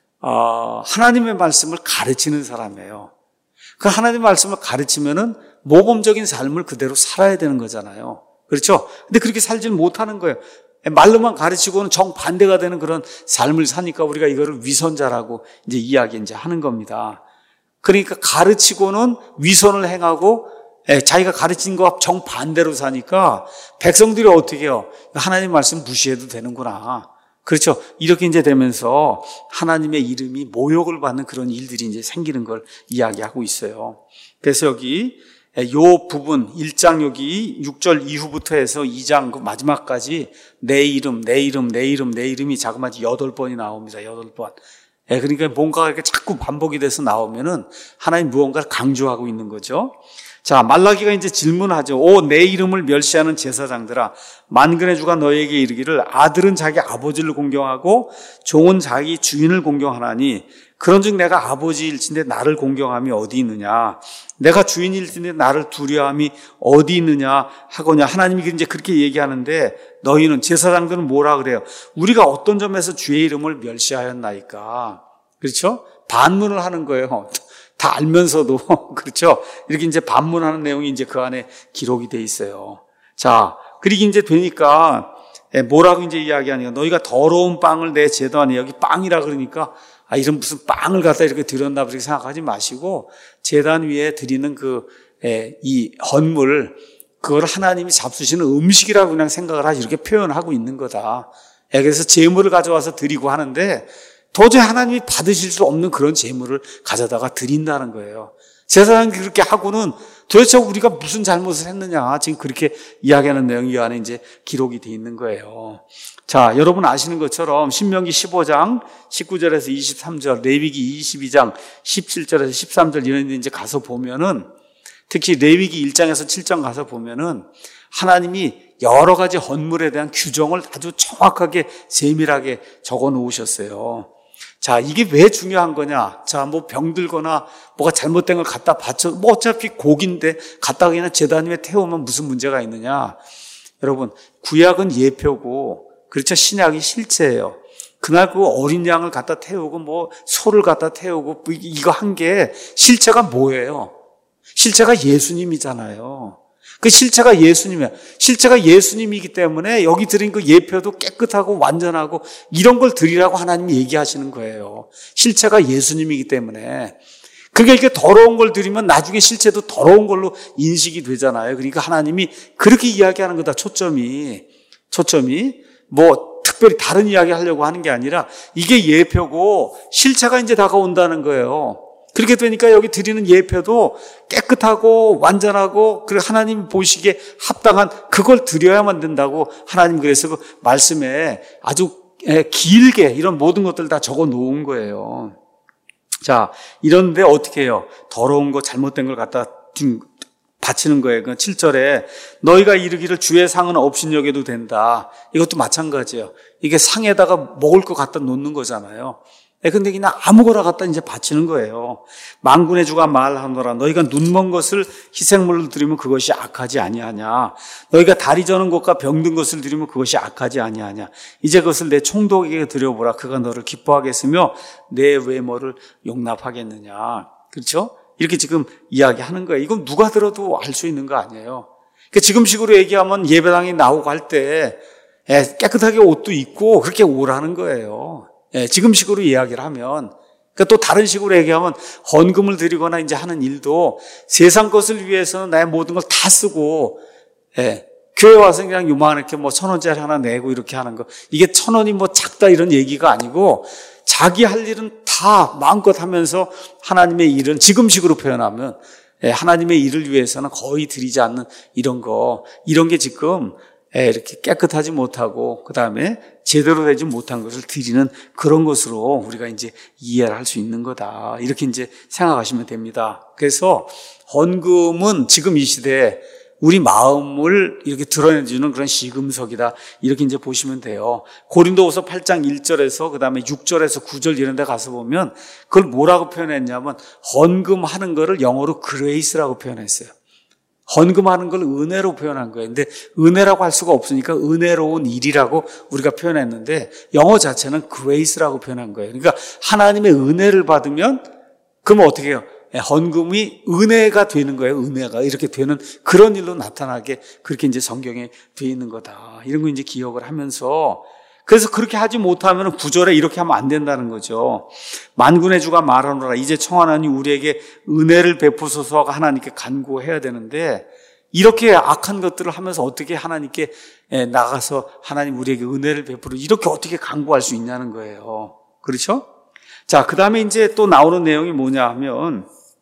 Speaker 1: 하나님의 말씀을 가르치는 사람이에요. 그 하나님의 말씀을 가르치면은 모범적인 삶을 그대로 살아야 되는 거잖아요. 그렇죠? 근데 그렇게 살지는 못하는 거예요. 말로만 가르치고는 정반대가 되는 그런 삶을 사니까 우리가 이거를 위선자라고 이제 이야기 이제 하는 겁니다. 그러니까 가르치고는 위선을 행하고 자기가 가르친 것과 정반대로 사니까 백성들이 어떻게 해요? 하나님 말씀 무시해도 되는구나. 그렇죠. 이렇게 이제 되면서 하나님의 이름이 모욕을 받는 그런 일들이 이제 생기는 걸 이야기하고 있어요. 그래서 여기 요 부분 1장 여기 6절 이후부터 해서 2장 그 마지막까지 내 이름, 내 이름, 내 이름, 내 이름이 자그마치 8번이 나옵니다. 8번. 그러니까 뭔가가 이렇게 자꾸 반복이 돼서 나오면은 하나님 무언가를 강조하고 있는 거죠. 자, 말라기가 이제 질문하죠. 오, 내 이름을 멸시하는 제사장들아, 만군의 주가 너에게 이르기를 아들은 자기 아버지를 공경하고 종은 자기 주인을 공경하나니 그런즉 내가 아버지일진데 나를 공경함이 어디 있느냐? 내가 주인일진데 나를 두려움이 어디 있느냐 하거냐. 하나님이 이제 그렇게 얘기하는데 너희는 제사장들은 뭐라 그래요? 우리가 어떤 점에서 주의 이름을 멸시하였나이까? 그렇죠? 반문을 하는 거예요. 다 알면서도 그렇죠? 이렇게 이제 반문하는 내용이 이제 그 안에 기록이 돼 있어요. 자, 그리고 이제 되니까 뭐라고 이제 이야기하니까 너희가 더러운 빵을 내 제단에 여기 빵이라 그러니까 이런 무슨 빵을 갖다 이렇게 드렸나 그렇게 생각하지 마시고 제단 위에 드리는 이 헌물 그걸 하나님이 잡수시는 음식이라고 그냥 생각을 하지 이렇게 표현하고 있는 거다. 그래서 제물을 가져와서 드리고 하는데 도저히 하나님이 받으실 수 없는 그런 제물을 가져다가 드린다는 거예요. 제사장이 그렇게 하고는 도대체 우리가 무슨 잘못을 했느냐 지금 그렇게 이야기하는 내용이 이 안에 이제 기록이 돼 있는 거예요. 자, 여러분 아시는 것처럼 신명기 15장 19절에서 23절, 레위기 22장 17절에서 13절 이런 데 이제 가서 보면은 특히 레위기 1장에서 7장 가서 보면은 하나님이 여러 가지 헌물에 대한 규정을 아주 정확하게 세밀하게 적어 놓으셨어요. 자, 이게 왜 중요한 거냐? 자, 뭐 병들거나 뭐가 잘못된 걸 갖다 바쳐, 뭐 어차피 고기인데 갖다가 그냥 제단 위에 태우면 무슨 문제가 있느냐? 여러분, 구약은 예표고, 그렇죠? 신약이 실제예요. 그날 그 어린 양을 갖다 태우고, 뭐 소를 갖다 태우고, 이거 한 게 실체가 뭐예요? 실체가 예수님이잖아요. 그 실체가 예수님이야. 실체가 예수님이기 때문에 여기 드린 그 예표도 깨끗하고 완전하고 이런 걸 드리라고 하나님이 얘기하시는 거예요. 실체가 예수님이기 때문에. 그게 이렇게 더러운 걸 드리면 나중에 실체도 더러운 걸로 인식이 되잖아요. 그러니까 하나님이 그렇게 이야기하는 거다. 초점이 뭐 특별히 다른 이야기 하려고 하는 게 아니라 이게 예표고 실체가 이제 다가온다는 거예요. 그렇게 되니까 여기 드리는 예표도 깨끗하고 완전하고 그리고 하나님 보시기에 합당한 그걸 드려야만 된다고 하나님 그래서 그 말씀에 아주 길게 이런 모든 것들을 다 적어 놓은 거예요. 자, 이런데 어떻게 해요? 더러운 거 잘못된 걸 갖다 바치는 거예요. 그 7절에 너희가 이르기를 주의 상은 업신여겨도 된다. 이것도 마찬가지예요. 이게 상에다가 먹을 거 갖다 놓는 거잖아요. 근데 그냥 아무거나 갖다 이제 바치는 거예요. 만군의 주가 말하노라. 너희가 눈먼 것을 희생물로 드리면 그것이 악하지 아니하냐. 너희가 다리 저는 것과 병든 것을 드리면 그것이 악하지 아니하냐. 이제 그것을 내 총독에게 드려보라. 그가 너를 기뻐하겠으며 내 외모를 용납하겠느냐. 그렇죠? 이렇게 지금 이야기하는 거예요. 이건 누가 들어도 알 수 있는 거 아니에요. 그러니까 지금식으로 얘기하면 예배당에 나오고 할 때 깨끗하게 옷도 입고 그렇게 오라는 거예요. 지금식으로 이야기를 하면. 그러니까 또 다른 식으로 얘기하면 헌금을 드리거나 이제 하는 일도 세상 것을 위해서는 나의 모든 걸 다 쓰고, 교회 와서 그냥 요만하게 뭐 1,000원짜리 하나 내고 이렇게 하는 거. 이게 1,000원이 뭐 작다 이런 얘기가 아니고 자기 할 일은 다 마음껏 하면서 하나님의 일은 지금식으로 표현하면 하나님의 일을 위해서는 거의 드리지 않는 이런 게 지금 이렇게 깨끗하지 못하고 그 다음에 제대로 되지 못한 것을 드리는 그런 것으로 우리가 이제 이해를 할 수 있는 거다. 이렇게 이제 생각하시면 됩니다. 그래서 헌금은 지금 이 시대에 우리 마음을 이렇게 드러내주는 그런 시금석이다. 이렇게 이제 보시면 돼요. 고린도후서 8장 1절에서 그 다음에 6절에서 9절 이런 데 가서 보면 그걸 뭐라고 표현했냐면 헌금하는 거를 영어로 그레이스라고 표현했어요. 헌금하는 걸 은혜로 표현한 거예요. 근데 은혜라고 할 수가 없으니까 은혜로운 일이라고 우리가 표현했는데 영어 자체는 grace라고 표현한 거예요. 그러니까 하나님의 은혜를 받으면 그러면 어떻게 해요? 헌금이 은혜가 되는 거예요. 은혜가 이렇게 되는 그런 일로 나타나게 그렇게 이제 성경에 되어 있는 거다. 이런 거 이제 기억을 하면서 그래서 그렇게 하지 못하면 9절에 이렇게 하면 안 된다는 거죠. 만군의 주가 말하노라 이제 청하나니 우리에게 은혜를 베푸소서 하나님께 간구해야 되는데 이렇게 악한 것들을 하면서 어떻게 하나님께 나가서 하나님 우리에게 은혜를 베푸려 이렇게 어떻게 간구할 수 있냐는 거예요. 그렇죠? 자, 그 다음에 이제 또 나오는 내용이 뭐냐 하면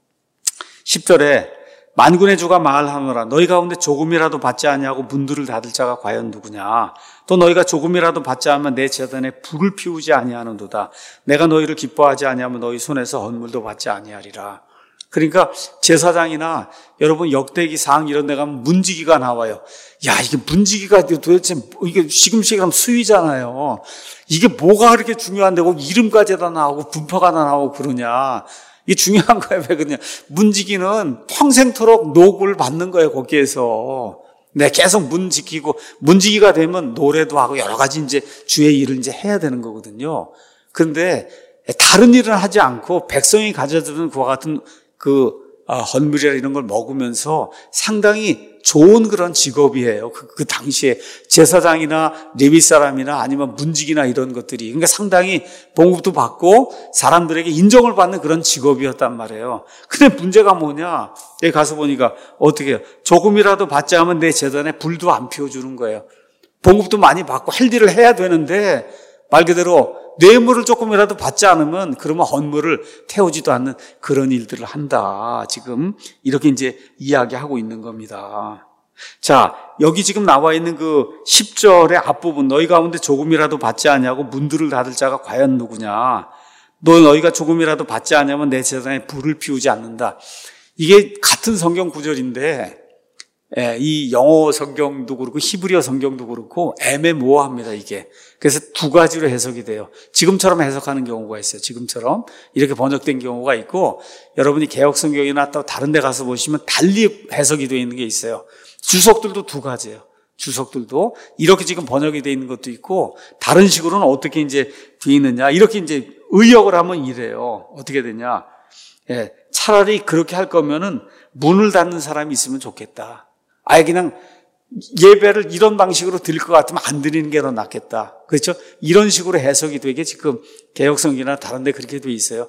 Speaker 1: 10절에 만군의 주가 말하노라 너희 가운데 조금이라도 받지 아니하고 문들을 닫을 자가 과연 누구냐 또 너희가 조금이라도 받지 않으면 내 제단에 불을 피우지 아니하는도다 내가 너희를 기뻐하지 아니하면 너희 손에서 헌물도 받지 아니하리라. 그러니까 제사장이나 여러분 역대기상 이런 데 가면 문지기가 나와요. 야, 이게 문지기가 도대체 이게 시금시금 수위잖아요. 이게 뭐가 그렇게 중요한데 꼭 이름까지 다 나오고 분파가 다 나오고 그러냐. 이게 중요한 거예요. 왜 그러냐. 문지기는 평생토록 노고를 받는 거예요. 거기에서. 네, 계속 문 지키고 문지기가 되면 노래도 하고 여러 가지 이제 주의 일을 이제 해야 되는 거거든요. 그런데 다른 일은 하지 않고 백성이 가져드는 그와 같은 헌물이라 이런 걸 먹으면서 상당히 좋은 그런 직업이에요. 그 당시에 제사장이나 레위 사람이나 아니면 문직이나 이런 것들이 그러니까 상당히 봉급도 받고 사람들에게 인정을 받는 그런 직업이었단 말이에요. 근데 문제가 뭐냐? 여기 가서 보니까 어떻게 해요? 조금이라도 받지 않으면 내 제단에 불도 안 피워주는 거예요. 봉급도 많이 받고 할 일을 해야 되는데 말 그대로 뇌물을 조금이라도 받지 않으면 그러면 헌물을 태우지도 않는 그런 일들을 한다. 지금 이렇게 이제 이야기하고 있는 겁니다. 자, 여기 지금 나와 있는 그 10절의 앞부분 너희 가운데 조금이라도 받지 아니하고 문들을 닫을 자가 과연 누구냐. 너희가 조금이라도 받지 않으면 내 제단에 불을 피우지 않는다. 이게 같은 성경 구절인데 이 영어 성경도 그렇고 히브리어 성경도 그렇고 애매모호합니다. 이게. 그래서 두 가지로 해석이 돼요. 지금처럼 해석하는 경우가 있어요. 지금처럼 이렇게 번역된 경우가 있고 여러분이 개역 성경이나 또 다른 데 가서 보시면 달리 해석이 되어 있는 게 있어요. 주석들도 두 가지예요. 주석들도 이렇게 지금 번역이 되어 있는 것도 있고 다른 식으로는 어떻게 이제 되어 있느냐 이렇게 이제 의역을 하면 이래요. 어떻게 되냐? 차라리 그렇게 할 거면은 문을 닫는 사람이 있으면 좋겠다. 아예 그냥 예배를 이런 방식으로 드릴 것 같으면 안 드리는 게 더 낫겠다. 그렇죠? 이런 식으로 해석이 되게 지금 개역성경이나 다른 데 그렇게 돼 있어요.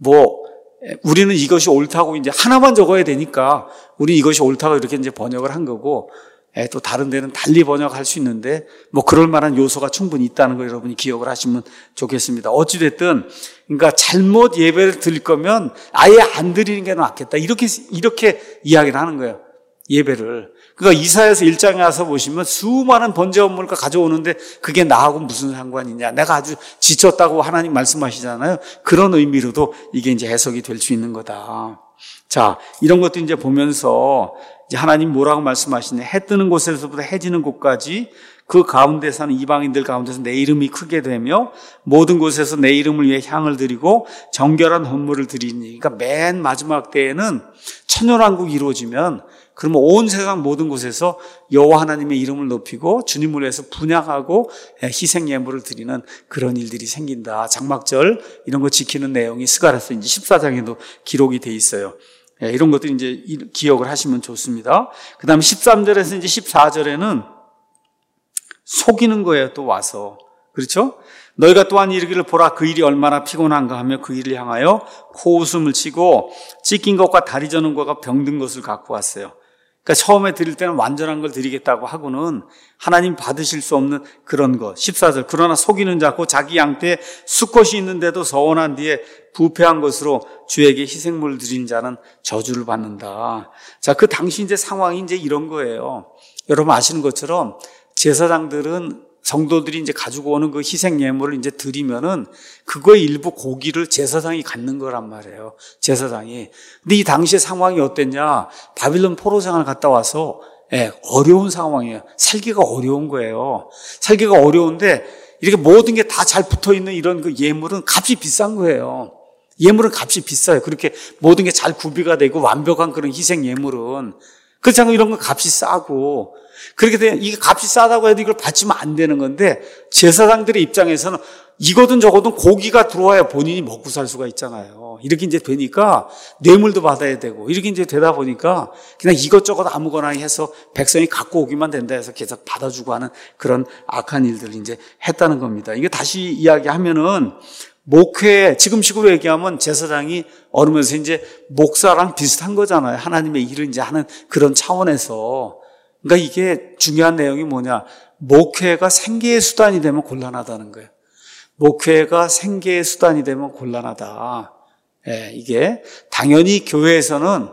Speaker 1: 우리는 이것이 옳다고 이제 하나만 적어야 되니까 우리 이것이 옳다고 이렇게 이제 번역을 한 거고 또 다른 데는 달리 번역할 수 있는데 그럴 만한 요소가 충분히 있다는 거 여러분이 기억을 하시면 좋겠습니다. 어찌됐든 그러니까 잘못 예배를 드릴 거면 아예 안 드리는 게 낫겠다. 이렇게 이야기를 하는 거예요. 예배를. 그러니까 이사야서 1장에 와서 보시면 수많은 번제 헌물을 가져오는데 그게 나하고 무슨 상관이냐. 내가 아주 지쳤다고 하나님 말씀하시잖아요. 그런 의미로도 이게 이제 해석이 될 수 있는 거다. 자, 이런 것도 이제 보면서 이제 하나님 뭐라고 말씀하시냐. 해 뜨는 곳에서부터 해 지는 곳까지 그 가운데 사는 이방인들 가운데서 내 이름이 크게 되며 모든 곳에서 내 이름을 위해 향을 드리고 정결한 헌물을 드리니. 그러니까 맨 마지막 때에는 천년왕국이 이루어지면 그러면 온 세상 모든 곳에서 여호와 하나님의 이름을 높이고 주님을 위해서 분향하고 희생 예물을 드리는 그런 일들이 생긴다. 장막절 이런 거 지키는 내용이 스가랴서 이제 14장에도 기록이 돼 있어요. 이런 것들 이제 기억을 하시면 좋습니다. 그 다음에 13절에서 이제 14절에는 속이는 거예요, 또 와서. 그렇죠? 너희가 또한 이르기를 보라 그 일이 얼마나 피곤한가 하며 그 일을 향하여 코웃음을 치고 찢긴 것과 다리 저는 것과 병든 것을 갖고 왔어요. 그러니까 처음에 드릴 때는 완전한 걸 드리겠다고 하고는 하나님 받으실 수 없는 그런 것. 14절 그러나 속이는 자고 자기 양떼에 수컷이 있는데도 서원한 뒤에 부패한 것으로 주에게 희생물을 드린 자는 저주를 받는다. 자, 그 당시 이제 상황이 이제 이런 거예요. 여러분 아시는 것처럼 제사장들은 성도들이 이제 가지고 오는 그 희생 예물을 이제 드리면은 그거의 일부 고기를 제사장이 갖는 거란 말이에요. 제사장이. 근데 이 당시의 상황이 어땠냐? 바빌론 포로 생활 갔다 와서 어려운 상황이에요. 살기가 어려운 거예요. 살기가 어려운데 이렇게 모든 게 다 잘 붙어 있는 이런 그 예물은 값이 비싼 거예요. 예물은 값이 비싸요. 그렇게 모든 게 잘 구비가 되고 완벽한 그런 희생 예물은. 그렇지 않고 이런 건 값이 싸고 그렇게 되면 이게 값이 싸다고 해도 이걸 바치면 안 되는 건데 제사장들의 입장에서는 이거든 저거든 고기가 들어와야 본인이 먹고 살 수가 있잖아요. 이렇게 이제 되니까 뇌물도 받아야 되고 이렇게 이제 되다 보니까 그냥 이것저것 아무거나 해서 백성이 갖고 오기만 된다 해서 계속 받아주고 하는 그런 악한 일들을 이제 했다는 겁니다. 이게 다시 이야기하면은 목회, 지금 식으로 얘기하면 제사장이 어르면서 이제 목사랑 비슷한 거잖아요. 하나님의 일을 이제 하는 그런 차원에서. 그러니까 이게 중요한 내용이 뭐냐. 목회가 생계의 수단이 되면 곤란하다는 거예요. 목회가 생계의 수단이 되면 곤란하다. 이게 당연히 교회에서는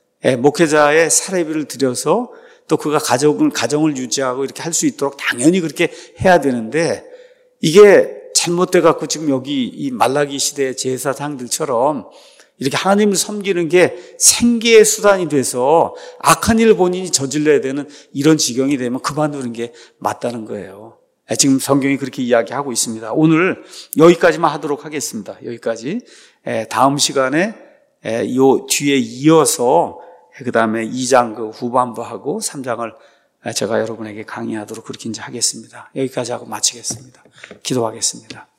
Speaker 1: 목회자의 사례비를 들여서 또 그가 가정을 유지하고 이렇게 할 수 있도록 당연히 그렇게 해야 되는데 이게 잘못돼 갖고 지금 여기 이 말라기 시대의 제사장들처럼 이렇게 하나님을 섬기는 게 생계의 수단이 돼서 악한 일을 본인이 저질러야 되는 이런 지경이 되면 그만두는 게 맞다는 거예요. 지금 성경이 그렇게 이야기하고 있습니다. 오늘 여기까지만 하도록 하겠습니다. 여기까지. 다음 시간에 요 뒤에 이어서 그 다음에 2장 그 후반부하고 3장을 제가 여러분에게 강의하도록 그렇게 이제 하겠습니다. 여기까지 하고 마치겠습니다. 기도하겠습니다.